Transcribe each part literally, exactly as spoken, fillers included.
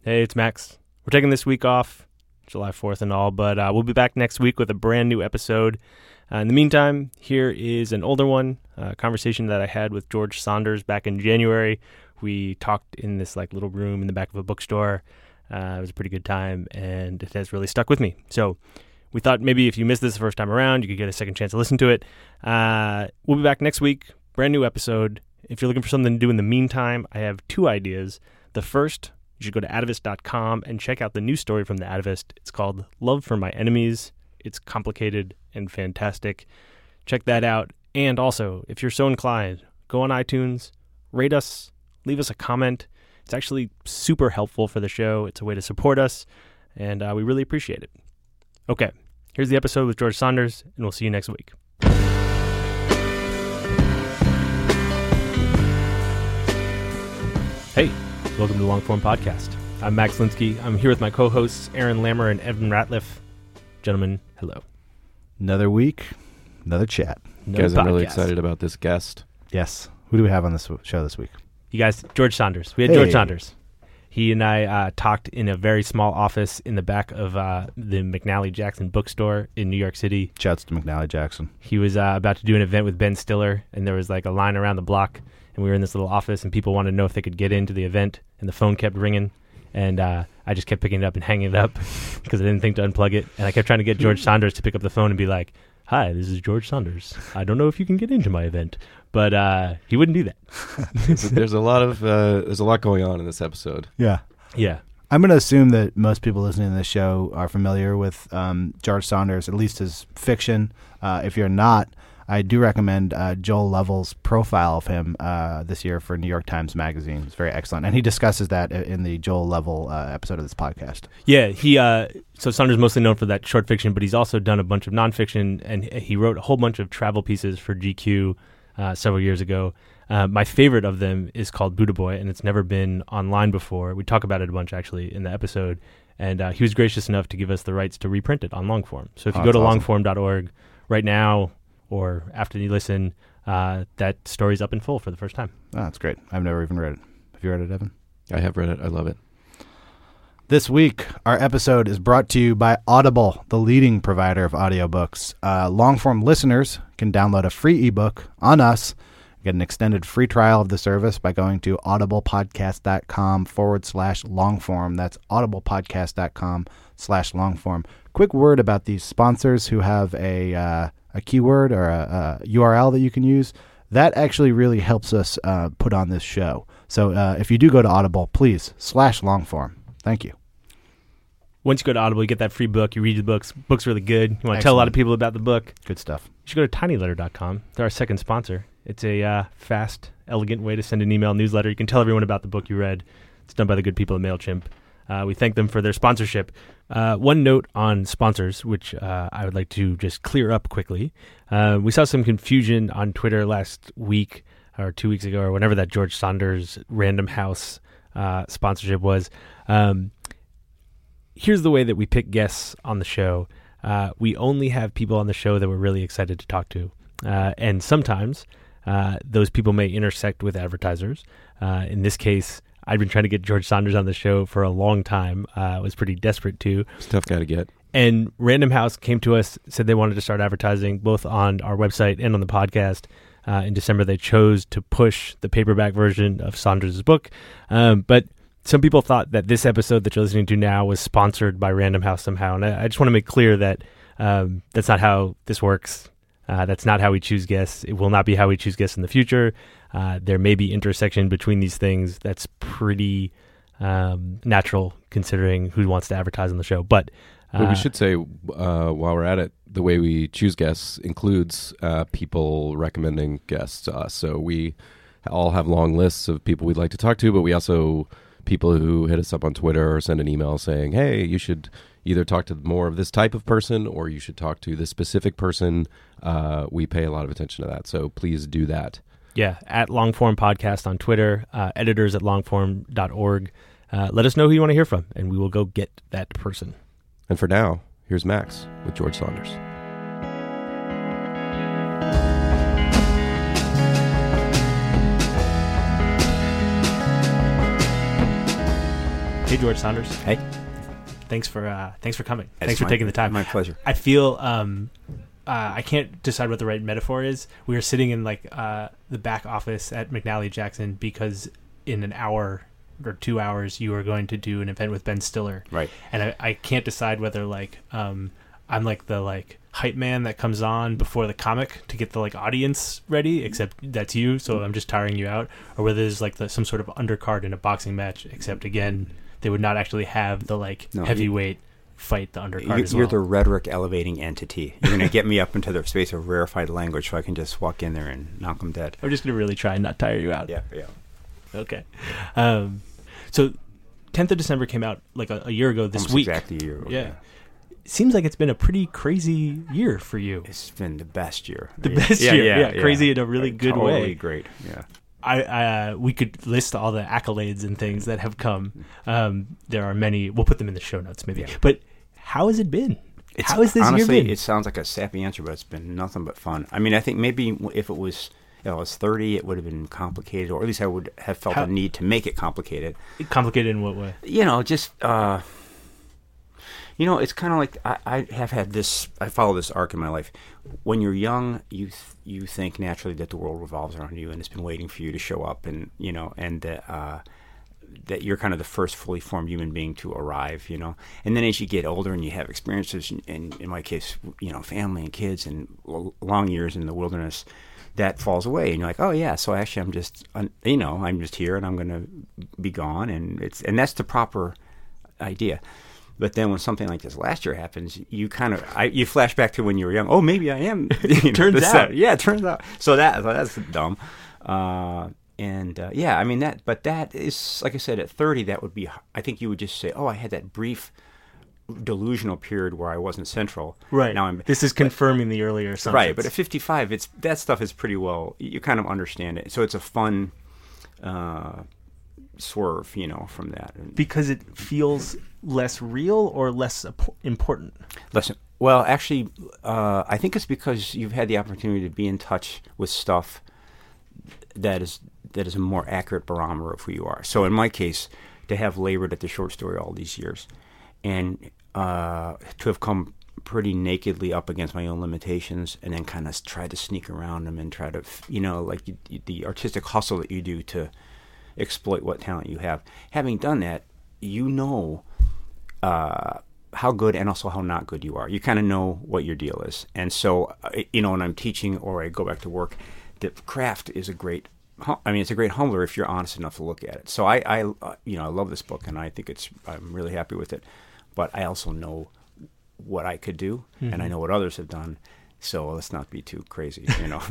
Hey, it's Max. We're taking this week off, July fourth and all, but uh, we'll be back next week with a brand new episode. Uh, in the meantime, here is an older one, a conversation that I had with George Saunders back in January. We talked in this like little room in the back of a bookstore. Uh, it was a pretty good time, and it has really stuck with me. So we thought maybe if you missed this the first time around, you could get a second chance to listen to it. Uh, we'll be back next week, brand new episode. If you're looking for something to do in the meantime, I have two ideas. The first, you should go to atavist dot com and check out the new story from the Atavist. It's called Love for My Enemies. It's complicated and fantastic. Check that out. And also, if you're so inclined, go on iTunes, rate us, leave us a comment. It's actually super helpful for the show. It's a way to support us, and uh, we really appreciate it. Okay, here's the episode with George Saunders, and we'll see you next week. Hey, welcome to the Longform Podcast. I'm Max Linsky. I'm here with my co-hosts, Aaron Lammer and Evan Ratliff. Gentlemen, hello. Another week, another chat. You guys, I'm really excited about this guest. Yes. Who do we have on this show this week? You guys, George Saunders. We had Hey. George Saunders. He and I uh, talked in a very small office in the back of uh, the McNally Jackson bookstore in New York City. Shouts to McNally Jackson. He was uh, about to do an event with Ben Stiller, and there was like a line around the block, and we were in this little office, and people wanted to know if they could get into the event, and the phone kept ringing, and uh, I just kept picking it up and hanging it up because I didn't think to unplug it, and I kept trying to get George Saunders to pick up the phone and be like, "Hi, this is George Saunders. I don't know if you can get into my event," but uh, he wouldn't do that. There's a lot of uh, there's a lot going on in this episode. Yeah. Yeah. I'm going to assume that most people listening to this show are familiar with um, George Saunders, at least his fiction. Uh, if you're not, I do recommend uh, Joel Lovell's profile of him uh, this year for New York Times Magazine. It's very excellent. And he discusses that in the Joel Lovell uh, episode of this podcast. Yeah, he uh, so Saunders is mostly known for that short fiction, but he's also done a bunch of nonfiction, and he wrote a whole bunch of travel pieces for G Q uh, several years ago. Uh, my favorite of them is called Buddha Boy, and it's never been online before. We talk about it a bunch, actually, in the episode, and uh, he was gracious enough to give us the rights to reprint it on Longform. So if you oh, go to awesome. longform dot org right now or after you listen, uh, that story's up in full for the first time. Oh, that's great. I've never even read it. Have you read it, Evan? I have read it. I love it. This week, our episode is brought to you by Audible, the leading provider of audiobooks. Uh, Longform listeners can download a free ebook on us, get an extended free trial of the service by going to audiblepodcast.com forward slash longform. That's audiblepodcast.com slash longform. Quick word about these sponsors who have a uh, a keyword or a, a U R L that you can use. That actually really helps us uh, put on this show. So uh, if you do go to Audible, please, slash longform. Thank you. Once you go to Audible, you get that free book. You read the books. Book's really good. You want to tell a lot of people about the book. Good stuff. You should go to tiny letter dot com. They're our second sponsor. It's a uh, fast, elegant way to send an email newsletter. You can tell everyone about the book you read. It's done by the good people at MailChimp. Uh, we thank them for their sponsorship. Uh, one note on sponsors, which uh, I would like to just clear up quickly. Uh, we saw some confusion on Twitter last week or two weeks ago or whenever that George Saunders Random House uh, sponsorship was. Um, here's the way that we pick guests on the show. Uh, we only have people on the show that we're really excited to talk to. Uh, and sometimes uh, those people may intersect with advertisers. Uh, in this case, I've been trying to get George Saunders on the show for a long time. Uh, I was pretty desperate to. It's a tough guy to get. And Random House came to us, said they wanted to start advertising both on our website and on the podcast. Uh, in December, they chose to push the paperback version of Saunders' book. Um, but some people thought that this episode that you're listening to now was sponsored by Random House somehow. And I, I just want to make clear that um, that's not how this works. Uh, that's not how we choose guests. It will not be how we choose guests in the future. Uh, there may be intersection between these things that's pretty um, natural considering who wants to advertise on the show. But, uh, but we should say, uh, while we're at it, the way we choose guests includes uh, people recommending guests to us. So we all have long lists of people we'd like to talk to, but we also people who hit us up on Twitter or send an email saying, hey, you should either talk to more of this type of person or you should talk to this specific person. Uh, we pay a lot of attention to that. So please do that. Yeah, at Longform Podcast on Twitter, uh, editors at longform dot org. Uh, let us know who you want to hear from, and we will go get that person. And for now, here's Max with George Saunders. Hey, George Saunders. Hey. Thanks for uh, thanks for coming. It's thanks for my, taking the time. My pleasure. I feel um, uh, I can't decide what the right metaphor is. We were sitting in like uh, the back office at McNally Jackson because in an hour or two hours you are going to do an event with Ben Stiller. Right. And I, I can't decide whether like um, I'm like the like hype man that comes on before the comic to get the like audience ready, except that's you, so I'm just tiring you out, or whether there's like the, some sort of undercard in a boxing match, except again they would not actually have the like No, heavyweight fight the undercard You, as you're well. the rhetoric elevating entity. You're going to get me up into the space of rarefied language so I can just walk in there and knock them dead. I'm just going to really try and not tire you out. Yeah, yeah. Okay. Um, so tenth of December came out like a, a year ago this Almost week. exactly a year ago. Yeah. Seems like it's been a pretty crazy year for you. It's been the best year. The best yeah, year. Yeah, Yeah, yeah. crazy in a really Right, good totally way. Great. Yeah. I, I uh, we could list all the accolades and things that have come. Um, there are many. We'll put them in the show notes, maybe. Yeah. But how has it been? It's, how has this honestly, year been? it sounds like a sappy answer, but it's been nothing but fun. I mean, I think maybe if it was, if I was thirty, it would have been complicated, or at least I would have felt How- a need to make it complicated. Complicated in what way? You know, just uh, you know, it's kind of like I, I have had this. I follow this arc in my life. When you're young, you th- you think naturally that the world revolves around you, and it's been waiting for you to show up, and you know, and that uh, that you're kind of the first fully formed human being to arrive. You know, and then as you get older and you have experiences, and, and in my case, you know, family and kids and l- long years in the wilderness, that falls away, and you're like, oh yeah, so actually I'm just, you know, I'm just here, and I'm going to be gone, and it's and that's the proper idea. But then when something like this last year happens, you kind of I, you flash back to when you were young. Oh, maybe I am. You know, Turns this, out. uh, yeah, it turns out. So that that's dumb. Uh, and uh, yeah, I mean that. But that is, like I said, at thirty, that would be. I think you would just say, oh, I had that brief delusional period where I wasn't central. Right. Now I'm. This is confirming the earlier assumptions. Right, but at fifty-five, it's that stuff is pretty well. You kind of understand it, so it's a fun uh, swerve, you know, from that. And because it feels less real or less ap- important. listen, well, actually, uh, I think it's because you've had the opportunity to be in touch with stuff that is that is a more accurate barometer of who you are. So in my case, to have labored at the short story all these years, and uh, to have come pretty nakedly up against my own limitations, and then kind of tried to sneak around them and try to, you know, like you, you, the artistic hustle that you do to exploit what talent you have. Having done that, you know uh, how good and also how not good you are. You kind of know what your deal is. And so, uh, you know, when I'm teaching or I go back to work, the craft is a great, hu- I mean, it's a great humbler if you're honest enough to look at it. So I, I uh, you know, I love this book, and I think it's, I'm really happy with it. But I also know what I could do, Mm-hmm. and I know what others have done. So let's not be too crazy, you know.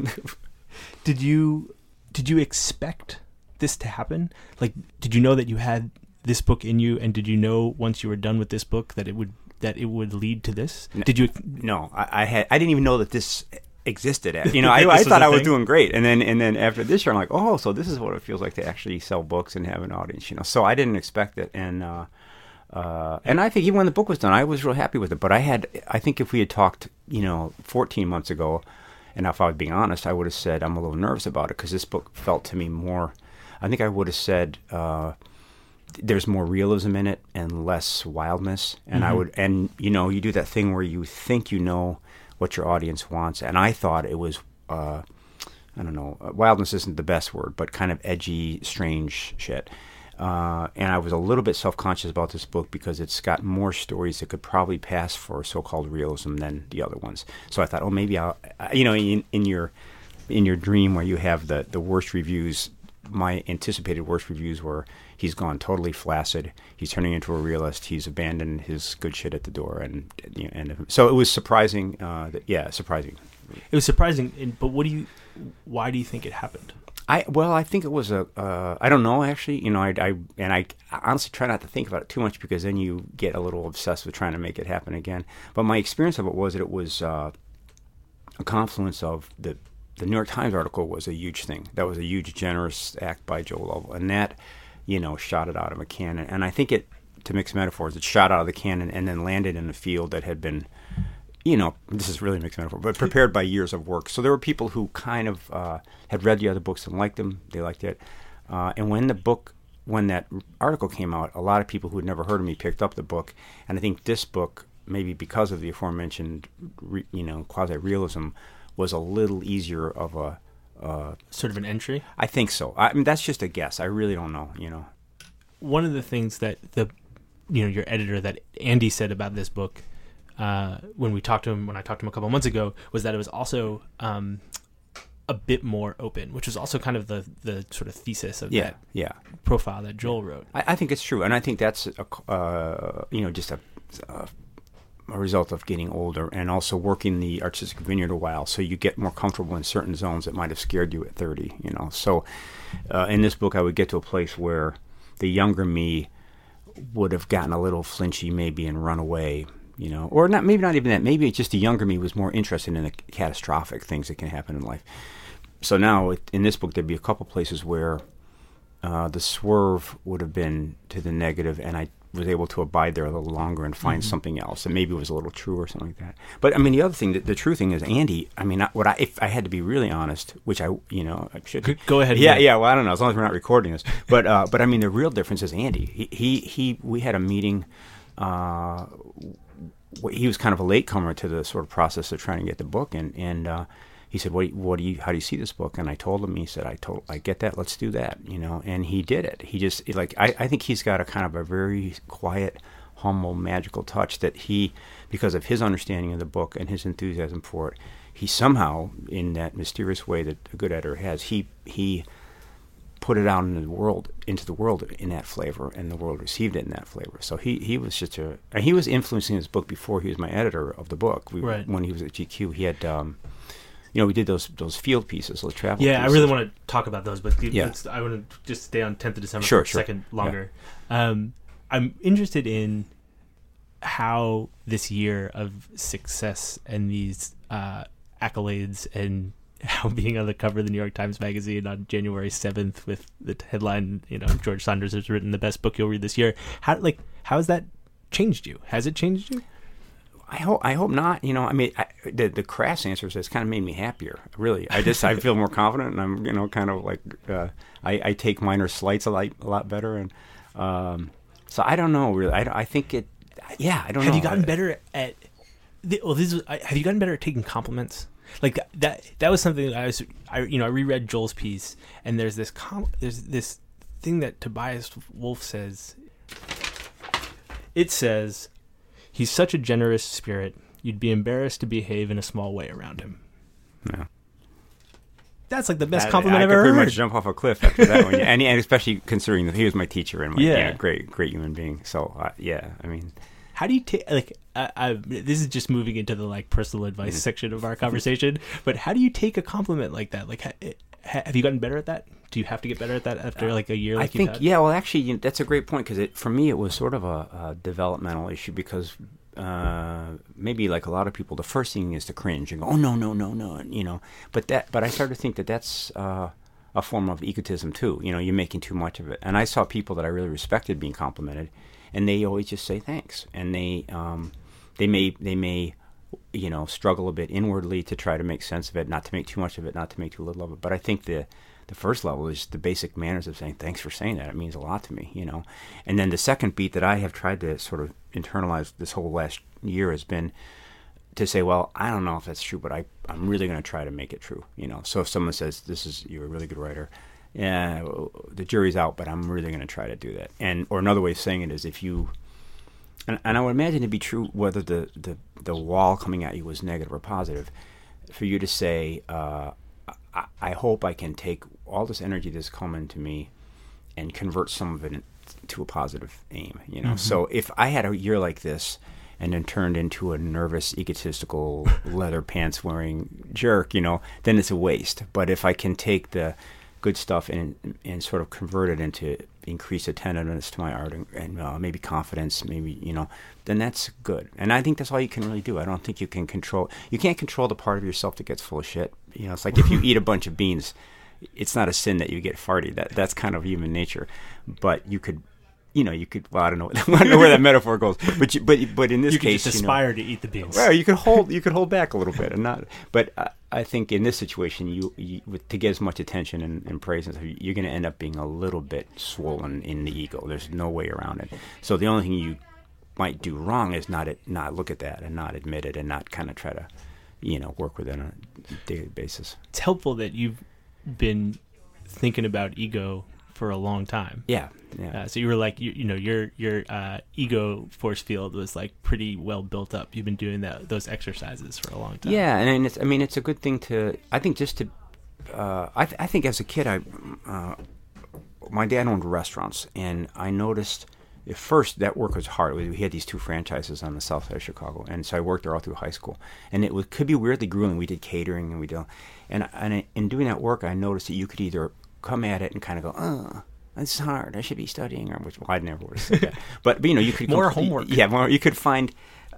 Did you did you expect this to happen? Like, did you know that you had this book in you, and did you know once you were done with this book that it would that it would lead to this? Did you? No, I, I had. I didn't even know that this existed. You know, I, This I was thought a I was thing? doing great, and then and then after this year, I'm like, oh, so this is what it feels like to actually sell books and have an audience. You know, so I didn't expect it, and uh, uh, and I think even when the book was done, I was real happy with it. But I had, I think if we had talked, you know, fourteen months ago, and if I was being honest, I would have said I'm a little nervous about it because this book felt to me more. I think I would have said. Uh, there's more realism in it and less wildness, and Mm-hmm. I would, and you know, you do that thing where you think you know what your audience wants, and I thought it was, uh, I don't know, uh, wildness isn't the best word, but kind of edgy, strange shit. Uh, and I was a little bit self-conscious about this book because it's got more stories that could probably pass for so-called realism than the other ones. So I thought, oh, maybe I'll, you know, in, in your in your dream where you have the the worst reviews. My anticipated worst reviews were he's gone totally flaccid. He's turning into a realist. He's abandoned his good shit at the door, and you know, and so it was surprising. Uh, that, yeah, surprising. It was surprising, and- but what do you? Why do you think it happened? I well, I think it was a. Uh, I don't know actually. You know, I, I and I honestly try not to think about it too much because then you get a little obsessed with trying to make it happen again. But my experience of it was that it was uh, a confluence of the. The New York Times article was a huge thing. That was a huge, generous act by Joe Lovell, and that, you know, shot it out of a cannon. And I think it, to mix metaphors, it shot out of the cannon and then landed in a field that had been, you know, this is really a mixed metaphor, but prepared by years of work. So there were people who kind of uh, had read the other books and liked them. They liked it. Uh, and when the book when that article came out, a lot of people who had never heard of me picked up the book, and I think this book, maybe because of the aforementioned, re, you know, quasi-realism, was a little easier of a uh, sort of an entry. I think so. I mean, that's just a guess. I really don't know. You know, one of the things that the, you know, your editor that Andy said about this book, uh, when we talked to him, when I talked to him a couple months ago, was that it was also um, a bit more open, which was also kind of the the sort of thesis of yeah, that yeah. profile that Joel wrote. I, I think it's true, and I think that's a, uh, you know just a, a a result of getting older and also working the artistic vineyard a while, so you get more comfortable in certain zones that might have scared you at thirty. You know, so uh, in this book, I would get to a place where the younger me would have gotten a little flinchy, maybe, and run away. You know, or not, maybe not even that. Maybe it's just the younger me was more interested in the catastrophic things that can happen in life. So now, it, in this book, there'd be a couple places where uh, the swerve would have been to the negative, and I was able to abide there a little longer and find mm-hmm. something else, and maybe it was a little true or something like that. But I mean, the other thing, the, the true thing is, Andy. I mean, what I if I had to be really honest, which I, you know, I should go ahead. Yeah, yeah. Well, I don't know, as long as we're not recording this. But uh, but I mean, the real difference is Andy. He he, he we had a meeting. Uh, he was kind of a latecomer to the sort of process of trying to get the book, and and uh, he said, "What what do you? How do you see this book?" And I told him. He said, "I told I get that. Let's do that." You know, and he did it. He just like I, I think he's got a kind of a very quiet, humble, magical touch that he, because of his understanding of the book and his enthusiasm for it, he somehow, in that mysterious way that a good editor has, he he put it out into the world, into the world in that flavor, and the world received it in that flavor. So he, he was just a, and he was influencing his book before he was my editor of the book. We, right. When he was at G Q, he had, um, you know, we did those those field pieces, those travel. Yeah, pieces. I really want to talk about those, but yeah. let's, I want to just stay on tenth of December sure, for a sure. second longer. Yeah. Um, I'm interested in how this year of success and these uh, accolades and how being on the cover of the New York Times Magazine on January seventh with the headline, you know, George Saunders has written the best book you'll read this year. How like how has that changed you? Has it changed you? I hope I hope not. You know, I mean, I, the the crass answers has kind of made me happier. Really, I just I feel more confident, and I'm you know kind of like uh, I, I take minor slights a lot a lot better, and um, so I don't know really. I, I think it. Yeah, I don't have know. Have you gotten better at? Well, this is, have you gotten better at taking compliments? Like that, that, that was something that I was, I, you know, I reread Joel's piece, and there's this, com- there's this thing that Tobias Wolff says. It says, "He's such a generous spirit, you'd be embarrassed to behave in a small way around him." Yeah. That's like the best that, compliment I I've could ever pretty heard. much jump off a cliff after that one, and, and especially considering that he was my teacher and my yeah. yeah, great, great human being. So uh, yeah, I mean. How do you take, like, I, I, this is just moving into the, like, personal advice mm-hmm. section of our conversation, but how do you take a compliment like that? Like, ha, ha, have you gotten better at that? Do you have to get better at that after, like, a year like I think, you've had? yeah, well, actually, you know, that's a great point, because for me, it was sort of a, a developmental issue, because uh, maybe, like a lot of people, the first thing is to cringe and go, oh, no, no, no, no, you know, but that, but I started to think that that's uh, a form of egotism, too. You know, you're making too much of it. And I saw people that I really respected being complimented, and they always just say thanks, and they um, they may they may you know struggle a bit inwardly to try to make sense of it, not to make too much of it, not to make too little of it. But I think the the first level is the basic manners of saying thanks for saying that. It means a lot to me, you know. And then the second beat that I have tried to sort of internalize this whole last year has been to say, well, I don't know if that's true, but I I'm really going to try to make it true, you know. So if someone says this is you're a really good writer. Yeah, the jury's out, but I'm really going to try to do that. And or another way of saying it is if you, and, and I would imagine it'd be true whether the, the, the wall coming at you was negative or positive, for you to say, uh, I, I hope I can take all this energy that's coming to me and convert some of it to a positive aim. You know, mm-hmm. So if I had a year like this and then turned into a nervous, egotistical, leather pants wearing jerk, you know, then it's a waste. But if I can take the good stuff and and sort of convert it into increased attentiveness to my art and, and uh, maybe confidence, maybe, you know, then that's good. And I think that's all you can really do. I don't think you can control, you can't control the part of yourself that gets full of shit. You know, it's like if you eat a bunch of beans, it's not a sin that you get farty. That That's kind of human nature. But you could you know, you could. Well, I don't know. I don't know where that metaphor goes, but you, but but in this you could case, just you know, aspire to eat the beans. well, you could hold you could hold back a little bit and not. But I, I think in this situation, you, you with, to get as much attention and, and praise and stuff, you're going to end up being a little bit swollen in the ego. There's no way around it. So the only thing you might do wrong is not it, not look at that and not admit it and not kind of try to, you know, work with it on a daily basis. It's helpful that you've been thinking about ego for a long time. Yeah, yeah. Uh, so you were like, you, you know, your your uh, ego force field was like pretty well built up. You've been doing that those exercises for a long time. Yeah, and, and it's, I mean, it's a good thing to. I think just to. Uh, I th- I think as a kid, I, uh, my dad owned restaurants, and I noticed. At first, that work was hard. We had these two franchises on the south side of Chicago, and so I worked there all through high school. And it was, could be weirdly grueling. We did catering, and we did, and and I, in doing that work, I noticed that you could either come at it and kind of go, "Oh, this is hard. I should be studying," or which well, I'd never would have said that. But, but you know, you could more come, homework. Yeah, more. You could find,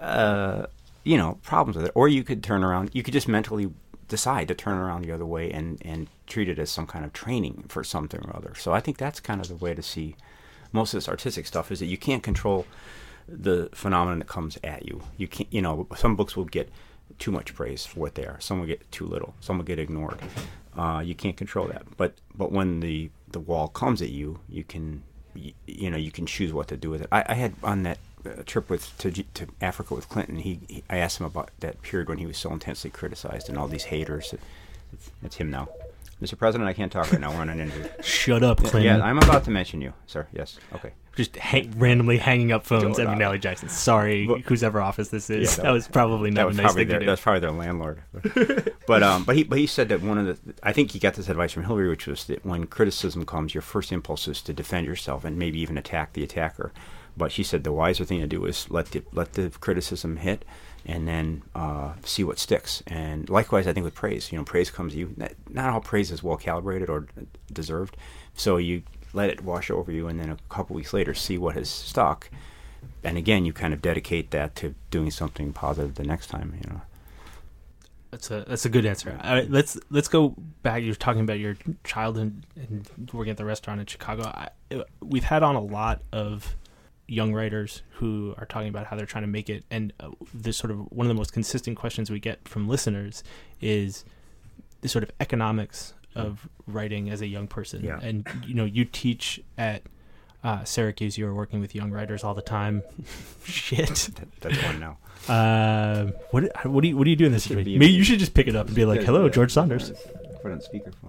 uh, you know, problems with it, or you could turn around. You could just mentally decide to turn around the other way and and treat it as some kind of training for something or other. So I think that's kind of the way to see. Most of this artistic stuff is that you can't control the phenomenon that comes at you. You can't, you know, some books will get too much praise for what they are. Some will get too little. Some will get ignored. Uh, you can't control that. But but when the, the wall comes at you, you can, you, you know, you can choose what to do with it. I, I had on that uh, trip with to to Africa with Clinton. He, he I asked him about that period when he was so intensely criticized and all these haters. It's, it's him now. Mister President, I can't talk right now. We're on an interview. Shut up, Clinton. Yeah, I'm about to mention you, sir. Yes. Okay. Just ha- randomly hanging up phones Go at on. McNally Jackson. Sorry, But- whose ever office this is. Yeah, that, that was probably That not was a nice probably thing their, to do. that's probably their landlord. But um, but he but he said that one of the I think he got this advice from Hillary, which was that when criticism comes, your first impulse is to defend yourself and maybe even attack the attacker. But she said the wiser thing to do is let the let the criticism hit, and then uh, see what sticks. And likewise, I think with praise, you know, praise comes to you. Not, not all praise is well calibrated or deserved, so you let it wash over you, and then a couple weeks later, see what has stuck. And again, you kind of dedicate that to doing something positive the next time. You know. That's a that's a good answer. All right, let's let's go back. You're talking about your childhood and working at the restaurant in Chicago. I, we've had on a lot of young writers who are talking about how they're trying to make it, and uh, this sort of one of the most consistent questions we get from listeners is the sort of economics of writing as a young person. Yeah. And you know, you teach at uh, Syracuse. You're working with young writers all the time. Shit. That, that's one now. Uh, what what do you what do you do in this Should situation? be- Maybe you should just pick it up and be like, "Hello, George Saunders." Put it on speakerphone.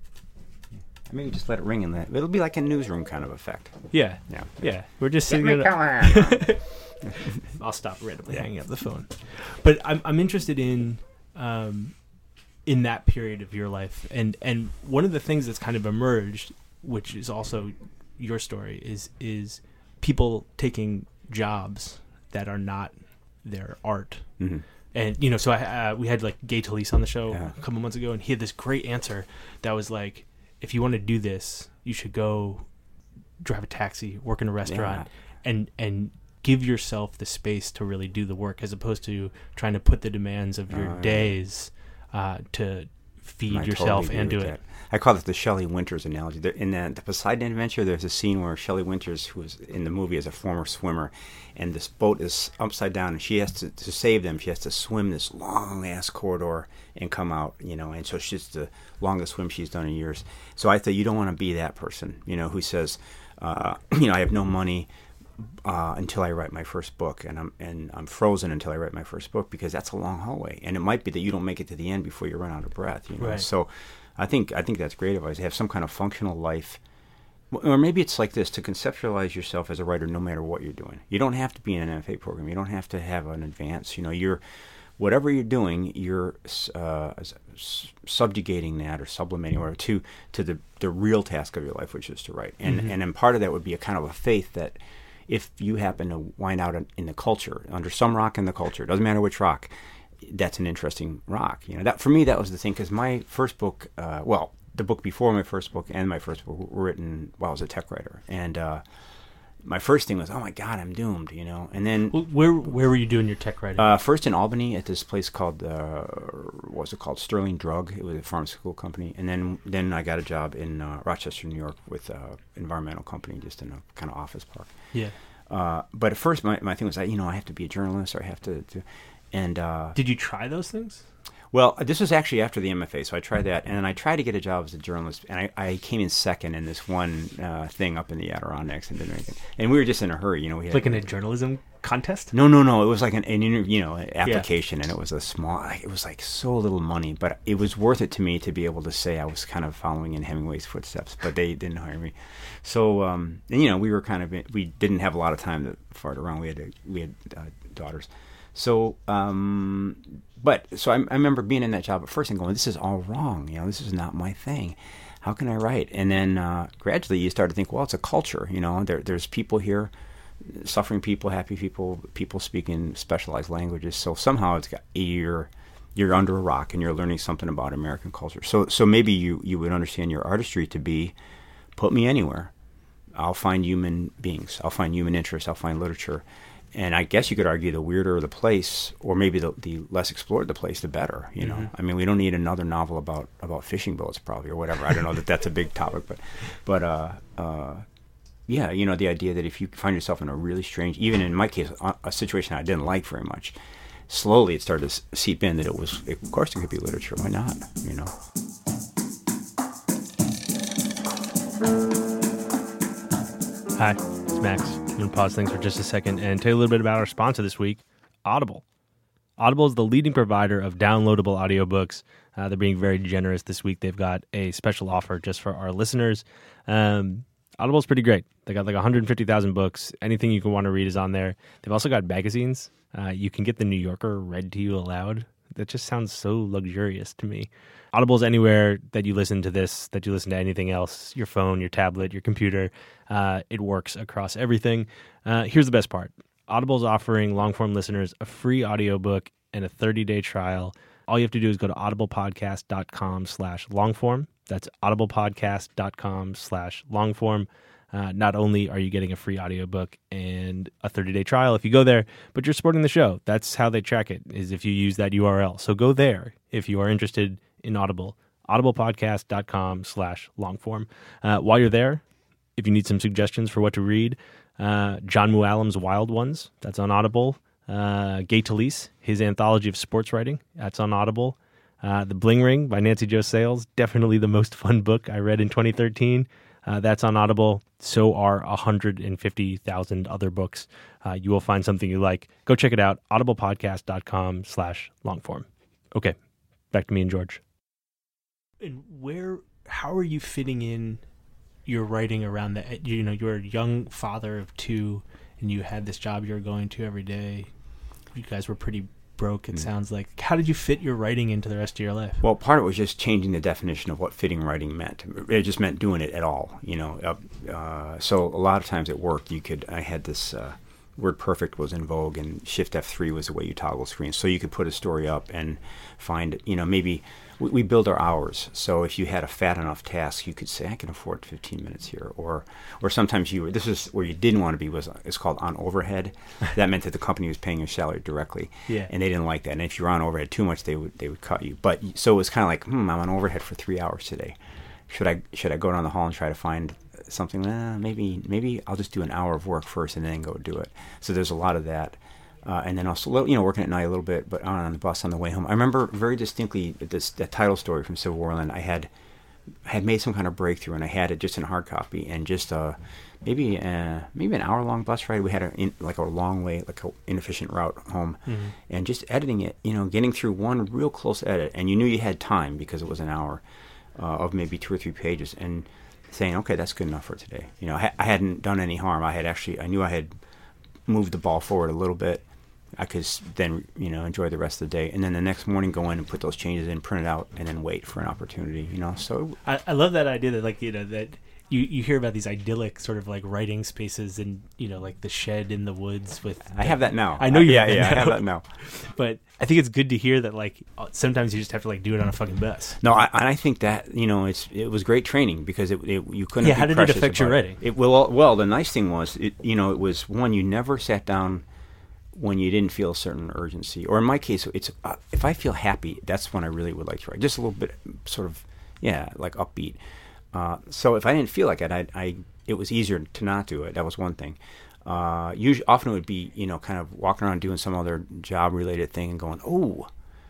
Maybe just let it ring in that. It'll be like a newsroom kind of effect. Yeah, Yeah. yeah. We're just sitting. Get me in a- Callahan. I'll stop randomly hanging up the phone. But I'm I'm interested in um, in that period of your life, and and one of the things that's kind of emerged, which is also your story, is is people taking jobs that are not their art. Mm-hmm. And you know, so I uh, we had like Gay Talese on the show Yeah. a couple months ago, and he had this great answer that was like, if you want to do this, you should go drive a taxi, work in a restaurant, and and give yourself the space to really do the work, as opposed to trying to put the demands of your Oh, yeah. days uh, to feed I yourself totally and agree do with it. that. I call it the Shelley Winters analogy. There, in the, the Poseidon Adventure, there's a scene where Shelley Winters, who was in the movie as a former swimmer, and this boat is upside down, and she has to, to save them, she has to swim this long-ass corridor and come out, you know, and so she's the longest swim she's done in years. So I thought, you don't want to be that person, you know, who says, uh, you know, I have no money uh, until I write my first book, and I'm and I'm frozen until I write my first book, because that's a long hallway, and it might be that you don't make it to the end before you run out of breath, you know. Right. So I think I think that's great advice. Have some kind of functional life, or maybe it's like this: to conceptualize yourself as a writer, no matter what you're doing. You don't have to be in an M F A program. You don't have to have an advance. You know, you're whatever you're doing, you're uh, s- subjugating that or sublimating or to to the the real task of your life, which is to write. And Mm-hmm. and then part of that would be a kind of a faith that if you happen to wind out in, in the culture, under some rock in the culture, doesn't matter which rock, that's an interesting rock. You know, that for me, that was the thing, because my first book, uh, well, the book before my first book and my first book were written while I was a tech writer, and uh, my first thing was, oh my God, I'm doomed, you know. And then Well, where where were you doing your tech writing? uh, first in Albany at this place called uh, what was it called Sterling Drug. It was a pharmaceutical company. And then then I got a job in uh, Rochester, New York, with an environmental company, just in a kind of office park. yeah. Uh, but at first, my my thing was, you know, I have to be a journalist, or I have to, to and. Uh, Did you try those things? Well, this was actually after the M F A, so I tried that, and then I tried to get a job as a journalist, and I, I came in second in this one uh, thing up in the Adirondacks and didn't anything. And we were just in a hurry, you know. We had, Like in a journalism contest? No, no, no. It was like an, an interview, you know, an application, yeah. And it was a small. Like, it was like so little money, but it was worth it to me to be able to say I was kind of following in Hemingway's footsteps. But they didn't hire me, so um, and, you know, we were kind of we didn't have a lot of time to fart around. We had to, we had uh, daughters, so. Um, But so I, I remember being in that job at first and going, this is all wrong. You know, this is not my thing. How can I write? And then uh, gradually you start to think, well, it's a culture. You know, there, there's people here, suffering people, happy people, people speaking specialized languages. So somehow it's got you're you're under a rock and you're learning something about American culture. So so maybe you, you would understand your artistry to be, put me anywhere. I'll find human beings. I'll find human interests. I'll find literature. And I guess you could argue the weirder the place, or maybe the, the less explored the place, the better. You know, mm-hmm. I mean, we don't need another novel about, about fishing boats, probably, or whatever. I don't know that that's a big topic, but, but uh, uh, yeah, you know, the idea that if you find yourself in a really strange, even in my case, a, a situation I didn't like very much, slowly it started to seep in that it was, it, of course, it could be literature. Why not? You know. Hi, it's Max. I'm going to pause things for just a second and tell you a little bit about our sponsor this week, Audible. Audible is the leading provider of downloadable audiobooks. Uh, they're being very generous this week. They've got a special offer just for our listeners. Um, Audible's pretty great. They got like one hundred fifty thousand books. Anything you can want to read is on there. They've also got magazines. Uh, you can get The New Yorker read to you aloud. That just sounds so luxurious to me. Audible's anywhere that you listen to this, that you listen to anything else, your phone, your tablet, your computer. Uh, it works across everything. Uh, here's the best part. Audible's offering long-form listeners a free audiobook and a thirty-day trial. All you have to do is go to audiblepodcast.com slash longform. That's audiblepodcast.com slash longform. Uh, not only are you getting a free audiobook and a thirty-day trial if you go there, but you're supporting the show. That's how they track it, is if you use that U R L. So go there if you are interested in Audible, audiblepodcast.com slash longform. Uh, while you're there, if you need some suggestions for what to read, uh, John Mooallem's Wild Ones, that's on Audible. Uh, Gay Talese, his anthology of sports writing, that's on Audible. Uh, the Bling Ring by Nancy Jo Sales, definitely the most fun book I read in twenty thirteen. Uh, that's on Audible. So are one hundred fifty thousand other books. Uh, you will find something you like. Go check it out, audiblepodcast.com slash longform. Okay, back to me and George. And where, how are you fitting in your writing around that? You know, you're a young father of two, and you had this job you were going to every day. You guys were pretty broke, it mm. sounds like. How did you fit your writing into the rest of your life? Well, part of it was just changing the definition of what fitting writing meant. It just meant doing it at all, you know. Uh, so a lot of times at work, you could, I had this, uh, WordPerfect was in vogue, and Shift F three was the way you toggle screens. So you could put a story up and find, you know, maybe we, we build our hours. So if you had a fat enough task, you could say, I can afford fifteen minutes here. Or or sometimes you were, this is where you didn't want to be, was it's called on overhead. That meant that the company was paying your salary directly. Yeah. And they didn't like that. And if you were on overhead too much, they would they would cut you. But so it was kind of like, hmm, I'm on overhead for three hours today. Should I should I go down the hall and try to find something? Eh, maybe maybe I'll just do an hour of work first and then go do it. So there's a lot of that, uh, and then also you know working at night a little bit, but on, on the bus on the way home. I remember very distinctly this that title story from Civil War Land. I had had made some kind of breakthrough, and I had it just in hard copy, and just uh, maybe uh, maybe an hour long bus ride. We had a in, like a long way, like a inefficient route home, mm-hmm. and just editing it. You know, getting through one real close edit, and you knew you had time because it was an hour uh, of maybe two or three pages, and saying, okay, that's good enough for today. You know, I, I hadn't done any harm. I had actually, I knew I had moved the ball forward a little bit. I could then, you know, enjoy the rest of the day. And then the next morning go in and put those changes in, print it out, and then wait for an opportunity, you know. So I, I love that idea that, like, you know, that you, you hear about these idyllic sort of like writing spaces and, you know, like the shed in the woods with... I have that now. I know you yeah, have that yeah, now. I have that now. But I think it's good to hear that, like, sometimes you just have to, like, do it on a fucking bus. No, I, and I think that, you know, it's it was great training because it, it you couldn't Yeah, be how did it precious affect your about writing? It, well, well, the nice thing was, it, you know, it was, one, you never sat down when you didn't feel a certain urgency. Or in my case, it's uh, if I feel happy, that's when I really would like to write. Just a little bit sort of, yeah, like upbeat. Uh, so if I didn't feel like it, I, I it was easier to not do it. That was one thing. Uh, usually, often it would be, you know, kind of walking around doing some other job-related thing and going, oh,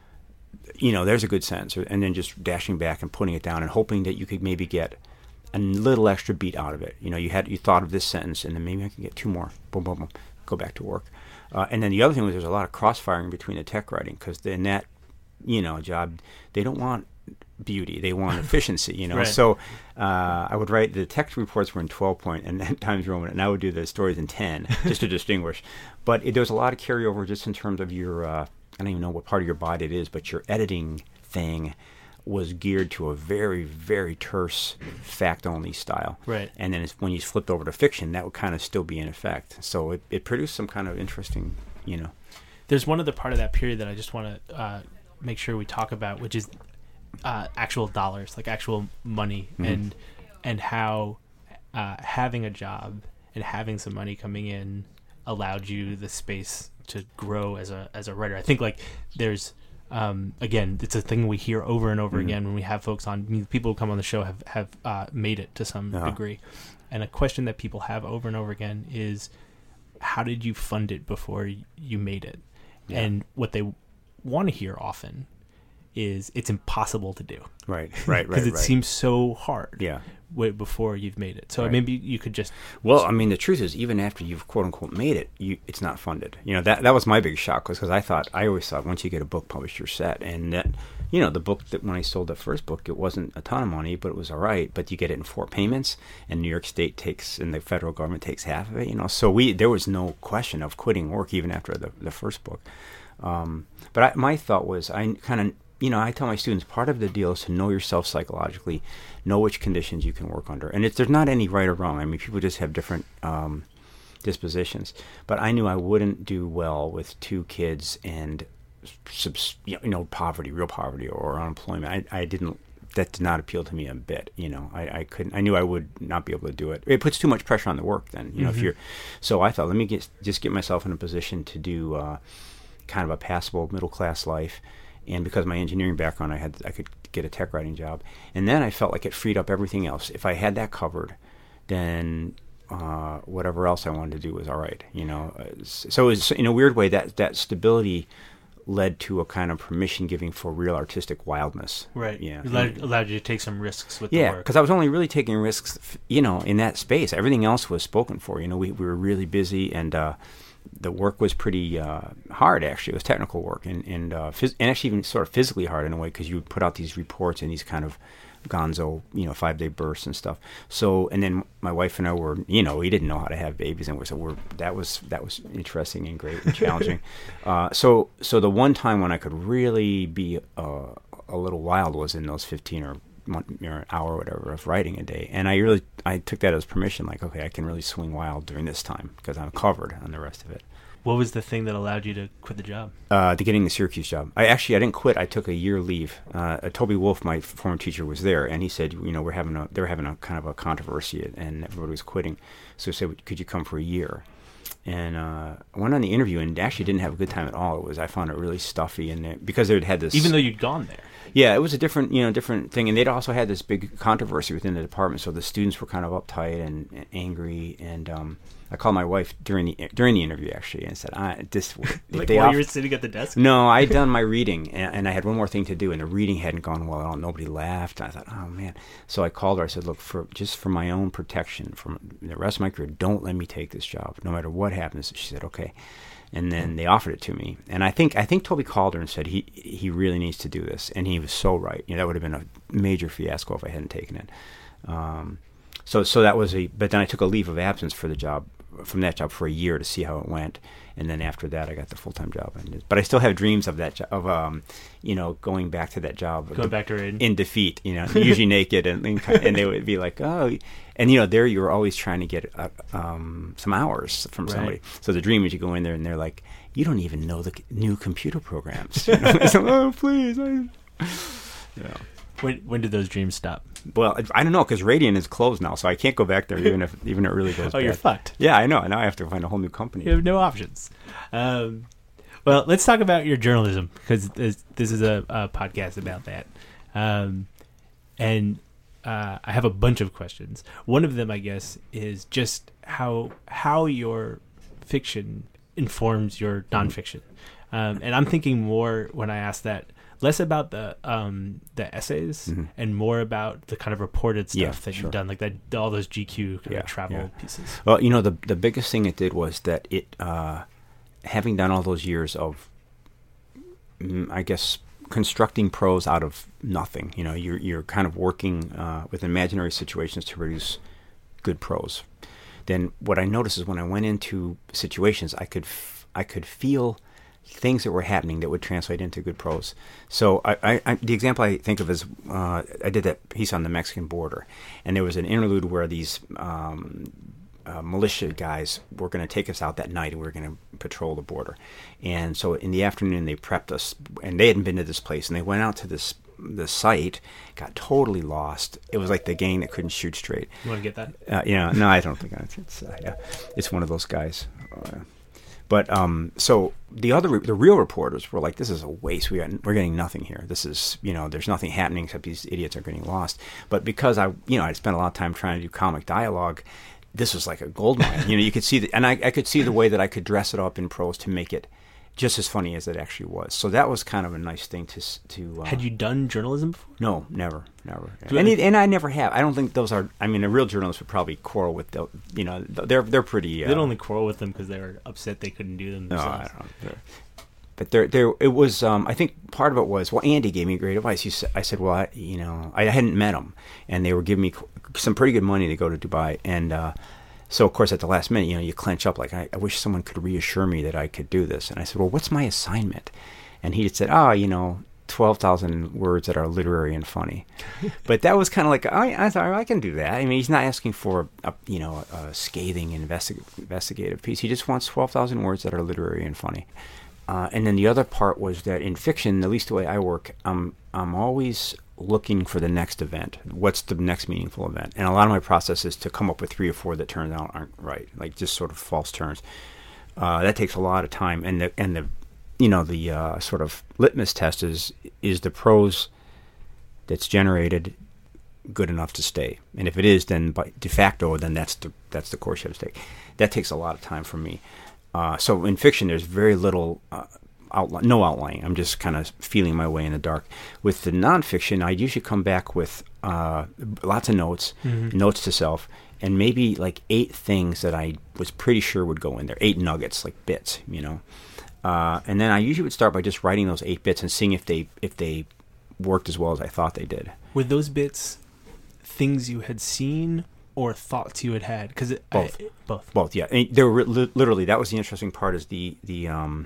you know, there's a good sentence, or, and then just dashing back and putting it down and hoping that you could maybe get a little extra beat out of it. You know, you had you thought of this sentence, and then maybe I can get two more. Boom, boom, boom. Go back to work. Uh, and then the other thing was there's a lot of cross-firing between the tech writing because in that, you know, job, they don't want beauty. They want efficiency, you know. Right. So uh, I would write, the text reports were in twelve point and then Times Roman, and I would do the stories in ten just to distinguish. But it, there was a lot of carryover just in terms of your, uh, I don't even know what part of your body it is, but your editing thing was geared to a very, very terse, fact-only style. Right. And then it's, when you flipped over to fiction, that would kind of still be in effect. So it, it produced some kind of interesting, you know. There's one other part of that period that I just want to uh, make sure we talk about, which is uh, actual dollars, like actual money, mm-hmm. and and how uh, having a job and having some money coming in allowed you the space to grow as a as a writer. I think like there's um, again, it's a thing we hear over and over mm-hmm. again when we have folks on. I mean, people who come on the show have have uh, made it to some uh-huh. degree, and a question that people have over and over again is, how did you fund it before you made it? Yeah. And what they want to hear often is it's impossible to do. Right, right, right. Because it right. seems so hard. Yeah. Way before you've made it. So right. maybe you could just... Well, I mean, the truth is, even after you've quote-unquote made it, you it's not funded. You know, that that was my big shock, because I thought, I always thought once you get a book published, you're set. And that, you know, the book that when I sold the first book, it wasn't a ton of money, but it was all right. But you get it in four payments, and New York State takes, and the federal government takes half of it, you know. So we there was no question of quitting work even after the, the first book. Um, but I, my thought was, I kind of, you know, I tell my students, part of the deal is to know yourself psychologically, know which conditions you can work under. And it's, there's not any right or wrong. I mean, people just have different um, dispositions. But I knew I wouldn't do well with two kids and, subs, you know, poverty, real poverty or unemployment. I, I didn't, that did not appeal to me a bit. You know, I, I couldn't, I knew I would not be able to do it. It puts too much pressure on the work then, you know, mm-hmm. if you're, so I thought, let me get, just get myself in a position to do uh, kind of a passable middle class life. And because of my engineering background, I had I could get a tech writing job. And then I felt like it freed up everything else. If I had that covered, then uh, whatever else I wanted to do was all right. You know, so it was, in a weird way, that that stability led to a kind of permission giving for real artistic wildness. Right. Yeah. It allowed, allowed you to take some risks with yeah, the work. because I was only really taking risks, you know, in that space. Everything else was spoken for. You know, we we were really busy, and uh, the work was pretty uh, hard, actually. It was technical work, and and, uh, phys- and actually even sort of physically hard in a way, because you would put out these reports and these kind of gonzo, you know, five-day bursts and stuff. So, and then my wife and I were, you know, we didn't know how to have babies, and we so we're that was that was interesting and great and challenging. uh, so, so the one time when I could really be uh, a little wild was in those fifteen or one, or an hour or whatever of writing a day, and I really I took that as permission, like, okay, I can really swing wild during this time because I'm covered on the rest of it. What was the thing that allowed you to quit the job? Uh, the getting the Syracuse job. I actually I didn't quit. I took a year leave. Uh, Toby Wolf, my former teacher, was there, and he said, you know, we're having a they were having a kind of a controversy, and everybody was quitting. So he said, could you come for a year? And uh, I went on the interview, and actually didn't have a good time at all. It was I found it really stuffy, and it, because they had this, even though you'd gone there. Yeah, it was a different, you know, different thing, and they'd also had this big controversy within the department. So the students were kind of uptight and, and angry, and um, I called my wife during the during the interview actually and said, "I this." Like they while off- you were sitting at the desk. No, I'd done my reading, and, and I had one more thing to do, and the reading hadn't gone well at all. Nobody laughed. And I thought, oh man. So I called her. I said, look, for just for my own protection, for the rest of my career, don't let me take this job, no matter what happens. She said, okay. And then they offered it to me, and I think I think Toby called her and said he he really needs to do this, and he was so right. You know, that would have been a major fiasco if I hadn't taken it. Um, so so that was a. But then I took a leave of absence for the job from that job for a year to see how it went, and then after that, I got the full time job. And, but I still have dreams of that jo- of um, you know, going back to that job, going back to Raiden in defeat. You know, usually naked, and and they would be like, oh, and you know, there you were always trying to get uh, um, some hours from Right. somebody. So the dream is you go in there and they're like, you don't even know the c- new computer programs. You know? So, oh, please. I... Yeah. When when did those dreams stop? Well, I don't know, because Radiant is closed now, so I can't go back there even if even if it really goes Oh, bad. you're fucked. Yeah, I know. Now I have to find a whole new company. You have no options. Um, well, let's talk about your journalism, because this, this is a, a podcast about that. Um, and uh, I have a bunch of questions. One of them, I guess, is just how how your fiction informs your nonfiction. Um, and I'm thinking more when I ask that, less about the um, the essays Mhm. and more about the kind of reported stuff Yeah, that sure. you've done, like that all those G Q kind Yeah, of travel yeah. pieces. Well, you know, the the biggest thing it did was that it, uh, having done all those years of, mm, I guess, constructing prose out of nothing. You know, you're you're kind of working uh, with imaginary situations to produce good prose. Then what I noticed is when I went into situations, I could f- I could feel things that were happening that would translate into good prose. So I, I, I, the example I think of is uh, I did that piece on the Mexican border, and there was an interlude where these um, uh, militia guys were going to take us out that night, and we were going to patrol the border. And so in the afternoon, they prepped us, and they hadn't been to this place, and they went out to this the site, got totally lost. It was like the gang that couldn't shoot straight. You want to get that? Uh, you know, no, I don't think it's. It's, uh, yeah, it's one of those guys. Uh, But um, so the other, the real reporters were like, "This is a waste. We got, we're getting nothing here. This is, you know, there's nothing happening except these idiots are getting lost." But because I, you know, I'd spent a lot of time trying to do comic dialogue, this was like a gold mine. You know, you could see the, and I, I could see the way that I could dress it up in prose to make it just as funny as it actually was. So that was kind of a nice thing to s- to. Uh, Had you done journalism before? No, never, never. Do And, I- it, and I never have. I don't think those are. I mean, a real journalist would probably quarrel with the. You know, they're they're pretty. Uh, They'd only quarrel with them because they were upset they couldn't do them No, themselves. I don't know. They're- But there, there, it was. Um, I think part of it was. Well, Andy gave me great advice. He said, I said, well, I, you know, I hadn't met him, and they were giving me some pretty good money to go to Dubai, and uh, so of course at the last minute, you know, you clench up like, I, I wish someone could reassure me that I could do this. And I said, well, what's my assignment? And he said, oh, you know, twelve thousand words that are literary and funny. But that was kind of like, I, I thought, I can do that. I mean, he's not asking for, a, you know, a scathing investi- investigative piece. He just wants twelve thousand words that are literary and funny. Uh, and then the other part was that in fiction, at least the way I work, I'm, I'm always looking for the next event. What's the next meaningful event? And a lot of my process is to come up with three or four that turn out aren't right, like just sort of false turns. Uh, that takes a lot of time. And the, and the you know, the uh, sort of litmus test is, is the prose that's generated good enough to stay? And if it is, then by de facto, then that's the, that's the course you have to take. That takes a lot of time for me. Uh, so in fiction, there's very little uh, outline, no outlining. I'm just kind of feeling my way in the dark. With the nonfiction, I usually come back with uh, lots of notes, Mhm. notes to self, and maybe like eight things that I was pretty sure would go in there. Eight nuggets, like bits, you know. Uh, and then I usually would start by just writing those eight bits and seeing if they if they worked as well as I thought they did. Were those bits things you had seen or thoughts you had had? Because Both. both. Both, yeah. I mean, they were li- literally, that was the interesting part, is the the um,